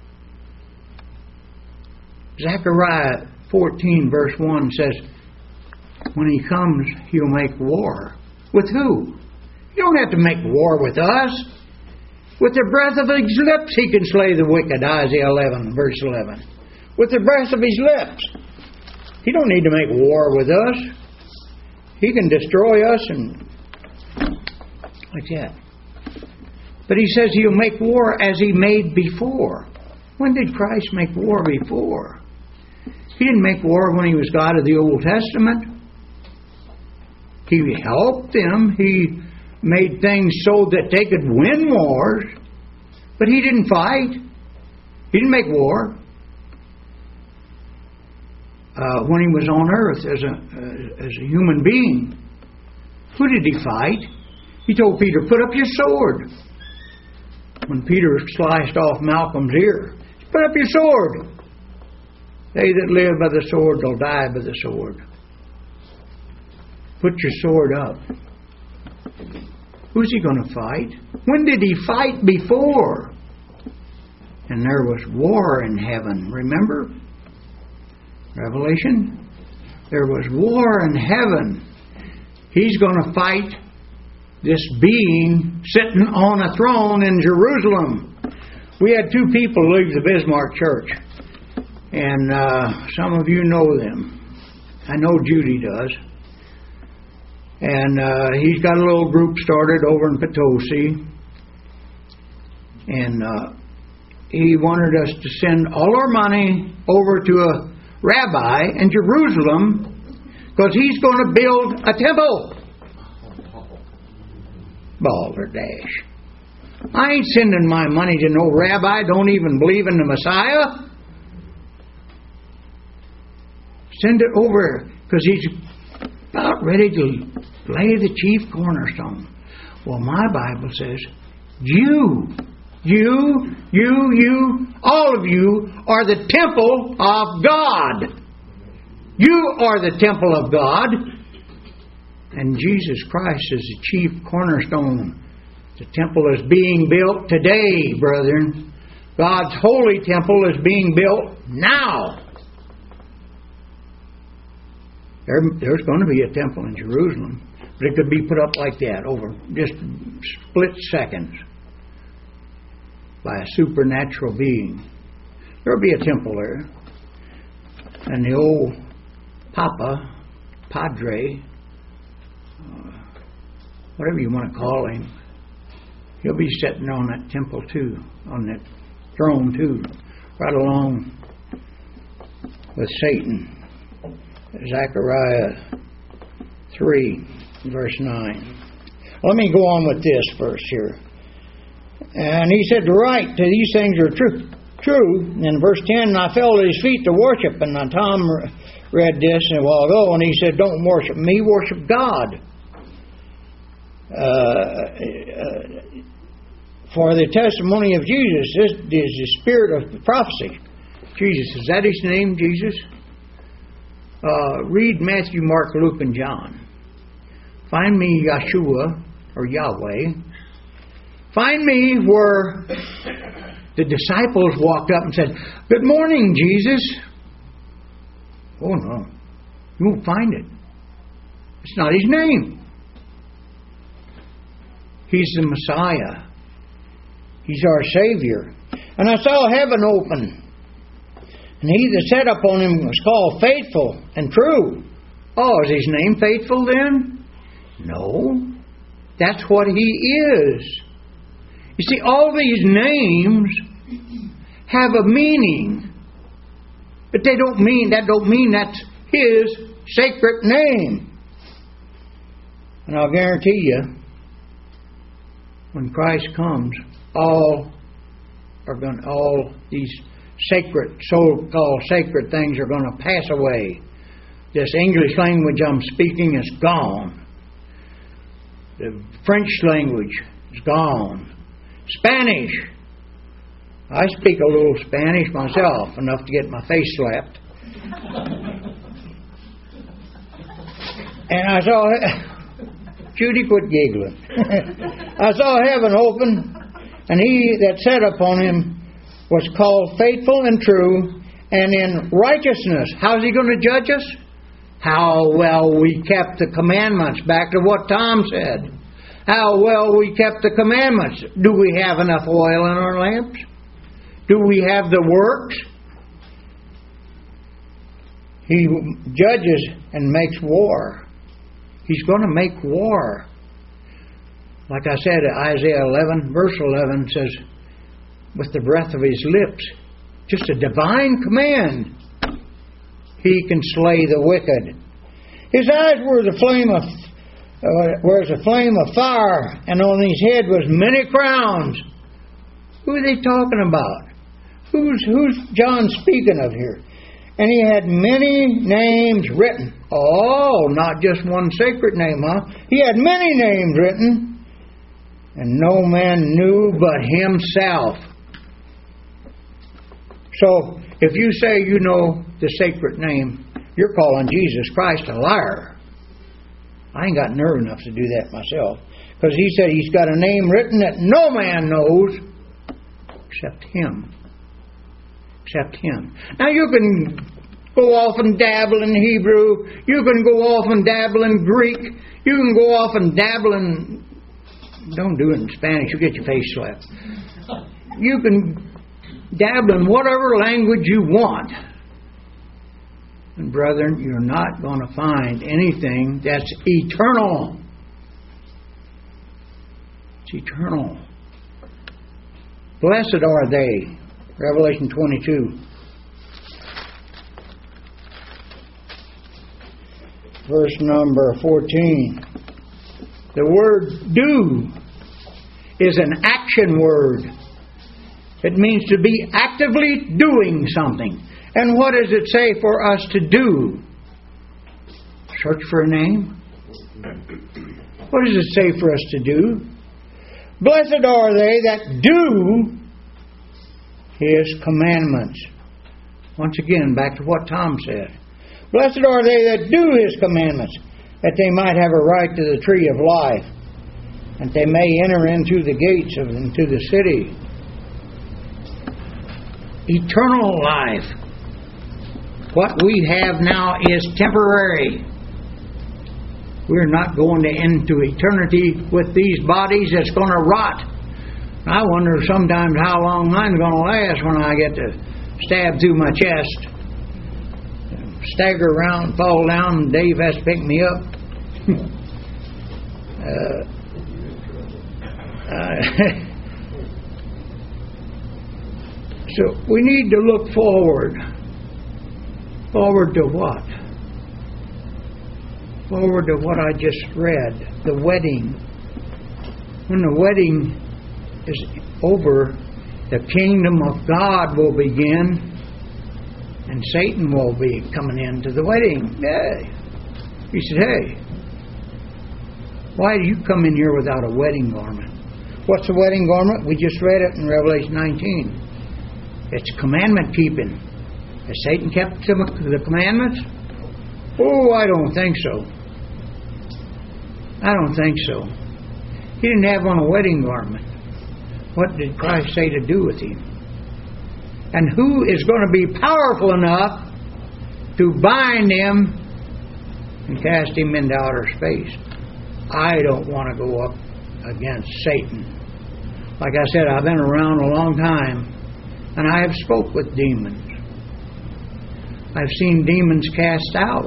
Zechariah fourteen, verse one says, when He comes, He'll make war. With who? You don't have to make war with us. With the breath of His lips, He can slay the wicked. Isaiah eleven, verse eleven. With the breath of His lips. He don't need to make war with us. He can destroy us and like that. But He says He'll make war as He made before. When did Christ make war before? He didn't make war when He was God of the Old Testament. He helped them. He made things so that they could win wars. But He didn't fight. He didn't make war. Uh, when He was on earth as a, uh, as a human being, who did He fight? He told Peter, put up your sword. When Peter sliced off Malcolm's ear, put up your sword. They that live by the sword will die by the sword. Put your sword up. Who's He going to fight? When did He fight before? And there was war in heaven, remember? Revelation. There was war in heaven. He's going to fight this being sitting on a throne in Jerusalem. We had two people leave the Bismarck Church. And uh, some of you know them. I know Judy does. And uh, he's got a little group started over in Potosi. And uh, he wanted us to send all our money over to a rabbi in Jerusalem because he's going to build a temple. Balderdash. I ain't sending my money to no rabbi don't even believe in the Messiah. Send it over because he's about ready to lay the chief cornerstone. Well, my Bible says, you, you, you, you, all of you are the temple of God. You are the temple of God. And Jesus Christ is the chief cornerstone. The temple is being built today, brethren. God's holy temple is being built now. There, there's going to be a temple in Jerusalem, but it could be put up like that over just split seconds by a supernatural being. There'll be a temple there. And the old Papa, Padre, uh, whatever you want to call him, he'll be sitting on that temple too, on that throne too, right along with Satan. Zechariah three, verse nine. Let me go on with this verse here. And he said, "Right, to these things are true." True. In verse ten, and I fell at his feet to worship. And Tom read this a while ago, and he said, "Don't worship me, worship God." Uh, uh, for the testimony of Jesus is, is the spirit of prophecy. Jesus, is that his name, Jesus? Uh, read Matthew, Mark, Luke, and John. Find me Yeshua, or Yahweh. Find me where the disciples walked up and said, "Good morning, Jesus." Oh no, you won't find it. It's not his name. He's the Messiah. He's our Savior. And I saw heaven open. And he that sat upon him was called Faithful and True. Oh, is his name Faithful then? No. That's what he is. You see, all these names have a meaning. But they don't mean, that don't mean that's his sacred name. And I'll guarantee you, when Christ comes, all are going all these sacred, so-called sacred things are going to pass away. This English language I'm speaking is gone. The French language is gone. Spanish. I speak a little Spanish myself, enough to get my face slapped. And I saw, Judy, quit giggling. I saw heaven open, and he that sat upon him was called Faithful and True, and in righteousness. How's he going to judge us? How well we kept the commandments. Back to what Tom said. How well we kept the commandments. Do we have enough oil in our lamps? Do we have the works? He judges and makes war. He's going to make war. Like I said, Isaiah eleven, verse eleven says, with the breath of his lips, just a divine command, he can slay the wicked. His eyes were the flame of, uh, were as a flame of fire, and on his head was many crowns. Who are they talking about? Who's who's John speaking of here? And he had many names written. Oh, not just one sacred name, huh? He had many names written, and no man knew but himself. So, if you say you know the sacred name, you're calling Jesus Christ a liar. I ain't got nerve enough to do that myself. Because he said he's got a name written that no man knows except him. Except him. Now you can go off and dabble in Hebrew. You can go off and dabble in Greek. You can go off and dabble in... Don't do it in Spanish. You get your face slapped. You can dabble in whatever language you want. And brethren, you're not going to find anything that's eternal. It's eternal. Blessed are they. Revelation twenty-two. verse number fourteen. The word do is an action word. It means to be actively doing something. And what does it say for us to do? Search for a name? What does it say for us to do? Blessed are they that do His commandments. Once again, back to what Tom said. Blessed are they that do His commandments, that they might have a right to the tree of life, and they may enter into the gates of into the city. Eternal life. What we have now is temporary. We're not going to into eternity with these bodies that's going to rot. I wonder sometimes how long mine's going to last when I get to stab through my chest, stagger around, fall down, and Dave has to pick me up. uh, uh, so we need to look forward. Forward to what? Forward to what I just read, the wedding. When the wedding is over, the kingdom of God will begin, and Satan will be coming into the wedding. Hey. He said, hey, why do you come in here without a wedding garment? What's a wedding garment? We just read it in Revelation nineteen. It's commandment keeping. Has Satan kept the commandments? Oh, I don't think so. I don't think so. He didn't have on a wedding garment. What did Christ say to do with him? And who is going to be powerful enough to bind him and cast him into outer space? I don't want to go up against Satan. Like I said, I've been around a long time, and I have spoke with demons. I've seen demons cast out.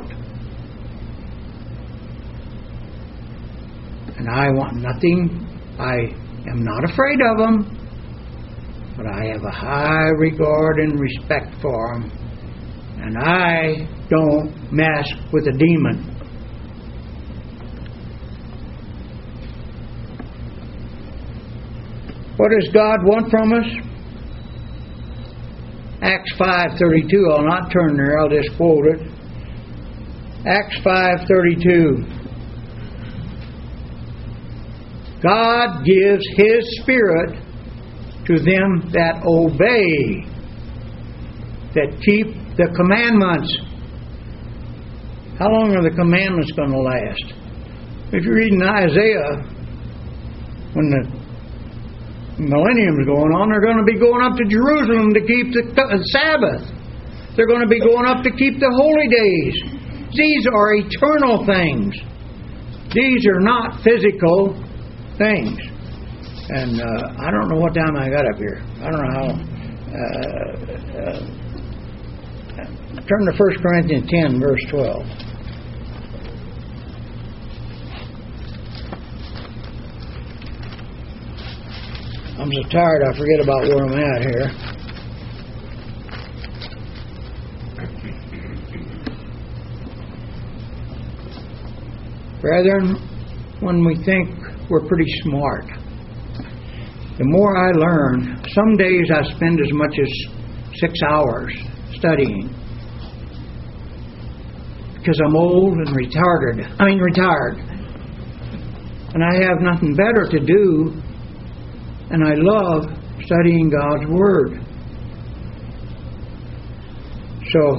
And I want nothing. I am not afraid of them, but I have a high regard and respect for them. And I don't mess with a demon. What does God want from us? Acts five thirty-two. I'll not turn there. I'll just quote it. Acts five thirty-two. God gives His Spirit to them that obey, that keep the commandments. How long are the commandments going to last? If you read in Isaiah, when the millennium's going on, they're going to be going up to Jerusalem to keep the Sabbath. They're going to be going up to keep the holy days. These are eternal things. These are not physical things. And uh, I don't know what time I got up here. I don't know how. Uh, uh, turn to First Corinthians ten, verse twelve. I'm so tired I forget about where I'm at here. Brethren, when we think we're pretty smart, the more I learn, some days I spend as much as six hours studying. Because I'm old and retarded. I mean retired. And I have nothing better to do. And I love studying God's Word. So,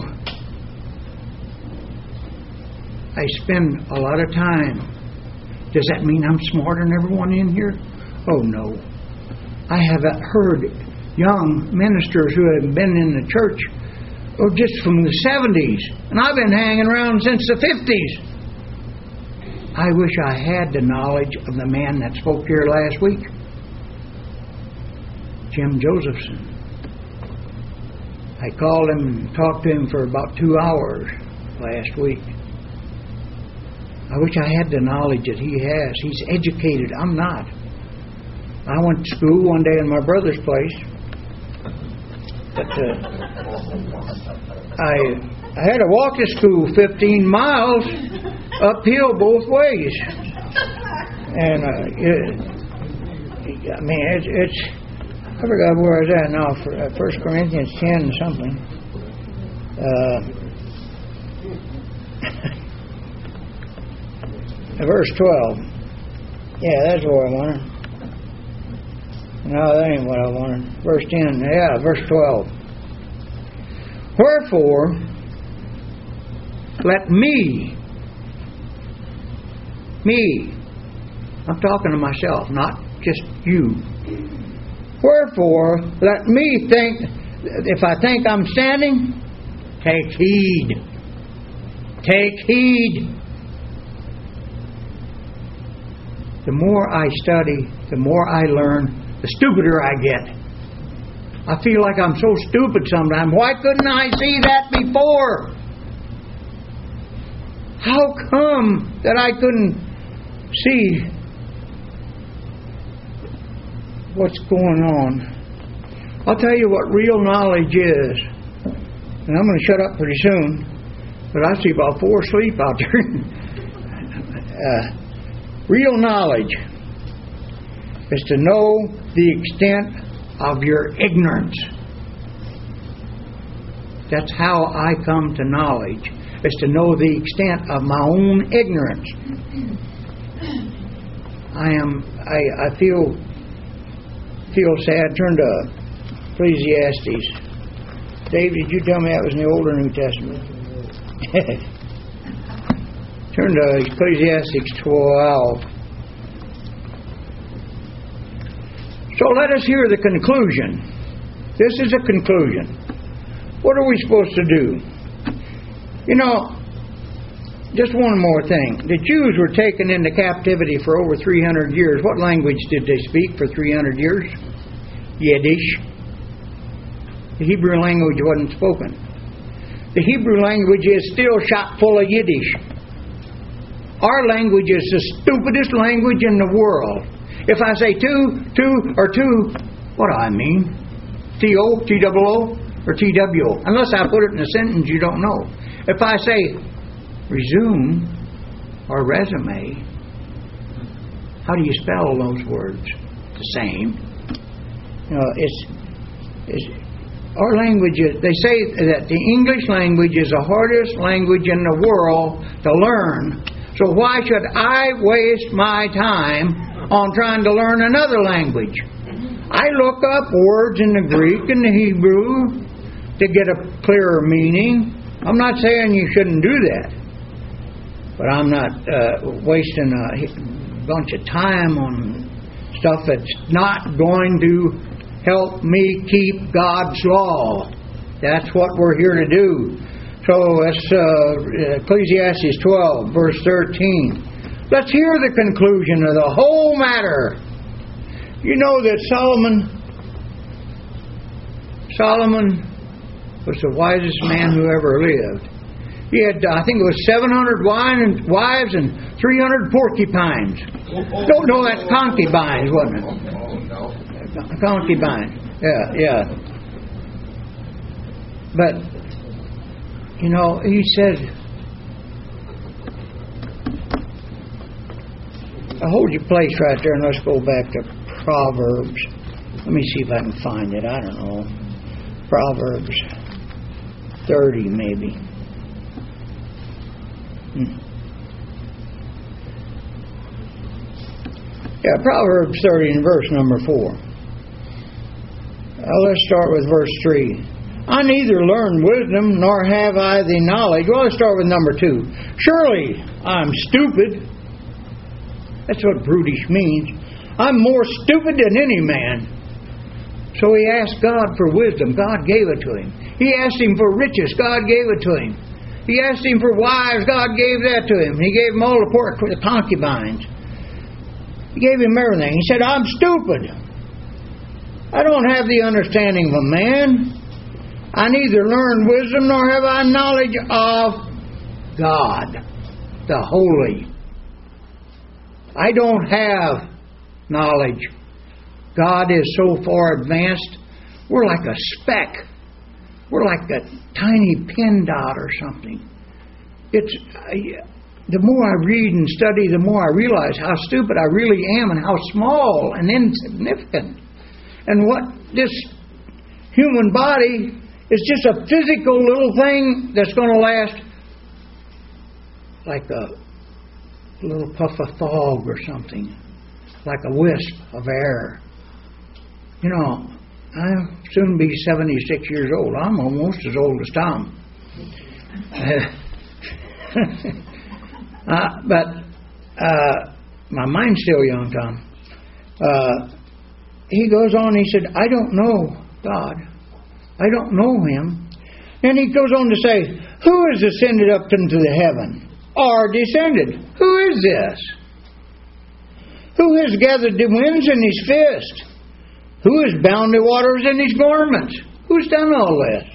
I spend a lot of time. Does that mean I'm smarter than everyone in here? Oh, no. I have heard young ministers who have been in the church oh, just from the seventies. And I've been hanging around since the fifties. I wish I had the knowledge of the man that spoke here last week. Jim Josephson. I called him and talked to him for about two hours last week. I wish I had the knowledge that he has. He's educated. I'm not. I went to school one day in my brother's place. But uh, I I had to walk to school fifteen miles uphill both ways. And, uh, it, I mean, it's, it's, I forgot where I was at now, for uh, First Corinthians ten something. Uh, verse twelve. Yeah, that's where I wanted. No, that ain't what I wanted. Verse ten. Yeah, verse twelve. Wherefore, let me, me, I'm talking to myself, not just you. Wherefore, let me think, if I think I'm standing, take heed. Take heed. The more I study, the more I learn, the stupider I get. I feel like I'm so stupid sometimes. Why couldn't I see that before? How come that I couldn't see what's going on? I'll tell you what real knowledge is. And I'm going to shut up pretty soon, but I see about four asleep out there. uh, real knowledge is to know the extent of your ignorance. That's how I come to knowledge, is to know the extent of my own ignorance. I am, I, I feel, feel sad. Turn to Ecclesiastes. Dave, did you tell me that was in the Old or New Testament? Turn to Ecclesiastes twelve. So let us hear the conclusion. This is a conclusion. What are we supposed to do? You know, just one more thing. The Jews were taken into captivity for over three hundred years. What language did they speak for three hundred years? Yiddish. The Hebrew language wasn't spoken. The Hebrew language is still shot full of Yiddish. Our language is the stupidest language in the world. If I say two, two, or two, what do I mean? T O, T O O, or T W O. Unless I put it in a sentence you don't know. If I say resume or resume, how do you spell those words? The same. You know, it's, it's our language is, they say that the English language is the hardest language in the world to learn. So why should I waste my time on trying to learn another language? I look up words in the Greek and the Hebrew to get a clearer meaning. I'm not saying you shouldn't do that, but I'm not uh, wasting a bunch of time on stuff that's not going to help me keep God's law. That's what we're here to do. So that's uh, Ecclesiastes twelve, verse thirteen. Let's hear the conclusion of the whole matter. You know that Solomon, Solomon was the wisest man who ever lived. He had, I think it was seven hundred wives and three hundred porcupines. No, no, that's concubines, wasn't it? Concubines. Yeah, yeah. But, you know, he said, hold your place right there and let's go back to Proverbs. Let me see if I can find it. I don't know. Proverbs thirty, maybe. Hmm. Yeah, Proverbs thirty and verse number four. Now let's start with verse three. I neither learn wisdom nor have I the knowledge. Well, let's start with number two. Surely I'm stupid. That's what brutish means. I'm more stupid than any man. So he asked God for wisdom. God gave it to him. He asked him for riches. God gave it to him. He asked him for wives. God gave that to him. He gave him all the pork, the concubines. He gave him everything. He said, I'm stupid. I don't have the understanding of a man. I neither learn wisdom nor have I knowledge of God, the Holy. I don't have knowledge. God is so far advanced, we're like a speck. we're like a tiny pin dot or something. It's uh, the more I read and study, the more I realize how stupid I really am and how small and insignificant. And what this human body is just a physical little thing that's going to last like a little puff of fog or something, like a wisp of air. You know, I'll soon be seventy-six years old. I'm almost as old as Tom. uh, but uh, my mind's still young, Tom. Uh, he goes on, he said, I don't know God. I don't know Him. And he goes on to say, who has ascended up into the heaven? Or descended? Who is this? Who has gathered the winds in His fist? Who has bound the waters in His garments? Who's done all this?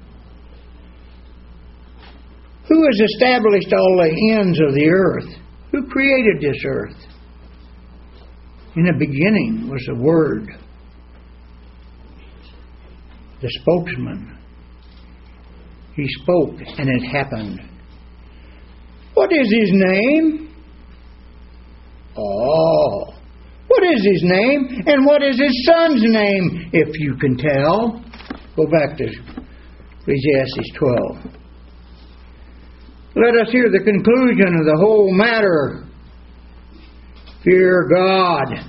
Who has established all the ends of the earth? Who created this earth? In the beginning was the Word, the spokesman. He spoke and it happened. What is His name? Oh, what is His name? And what is His Son's name, if you can tell? Go back to Ecclesiastes twelve. Let us hear the conclusion of the whole matter. Fear God.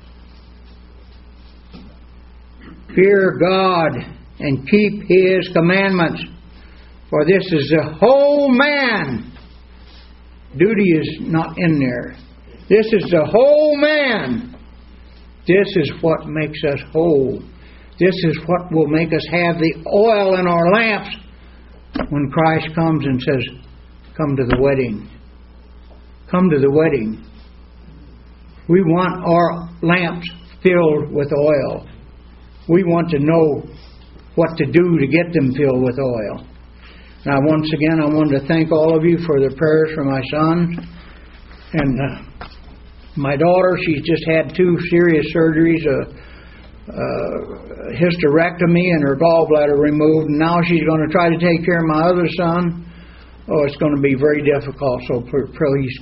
Fear God and keep His commandments. For this is the whole man. Duty is not in there. This is the whole man. This is what makes us whole. This is what will make us have the oil in our lamps when Christ comes and says, come to the wedding. Come to the wedding. We want our lamps filled with oil. We want to know what to do to get them filled with oil. Now, once again, I wanted to thank all of you for the prayers for my son. And uh, my daughter, she's just had two serious surgeries, a, a hysterectomy and her gallbladder removed. And now she's going to try to take care of my other son. Oh, it's going to be very difficult, so please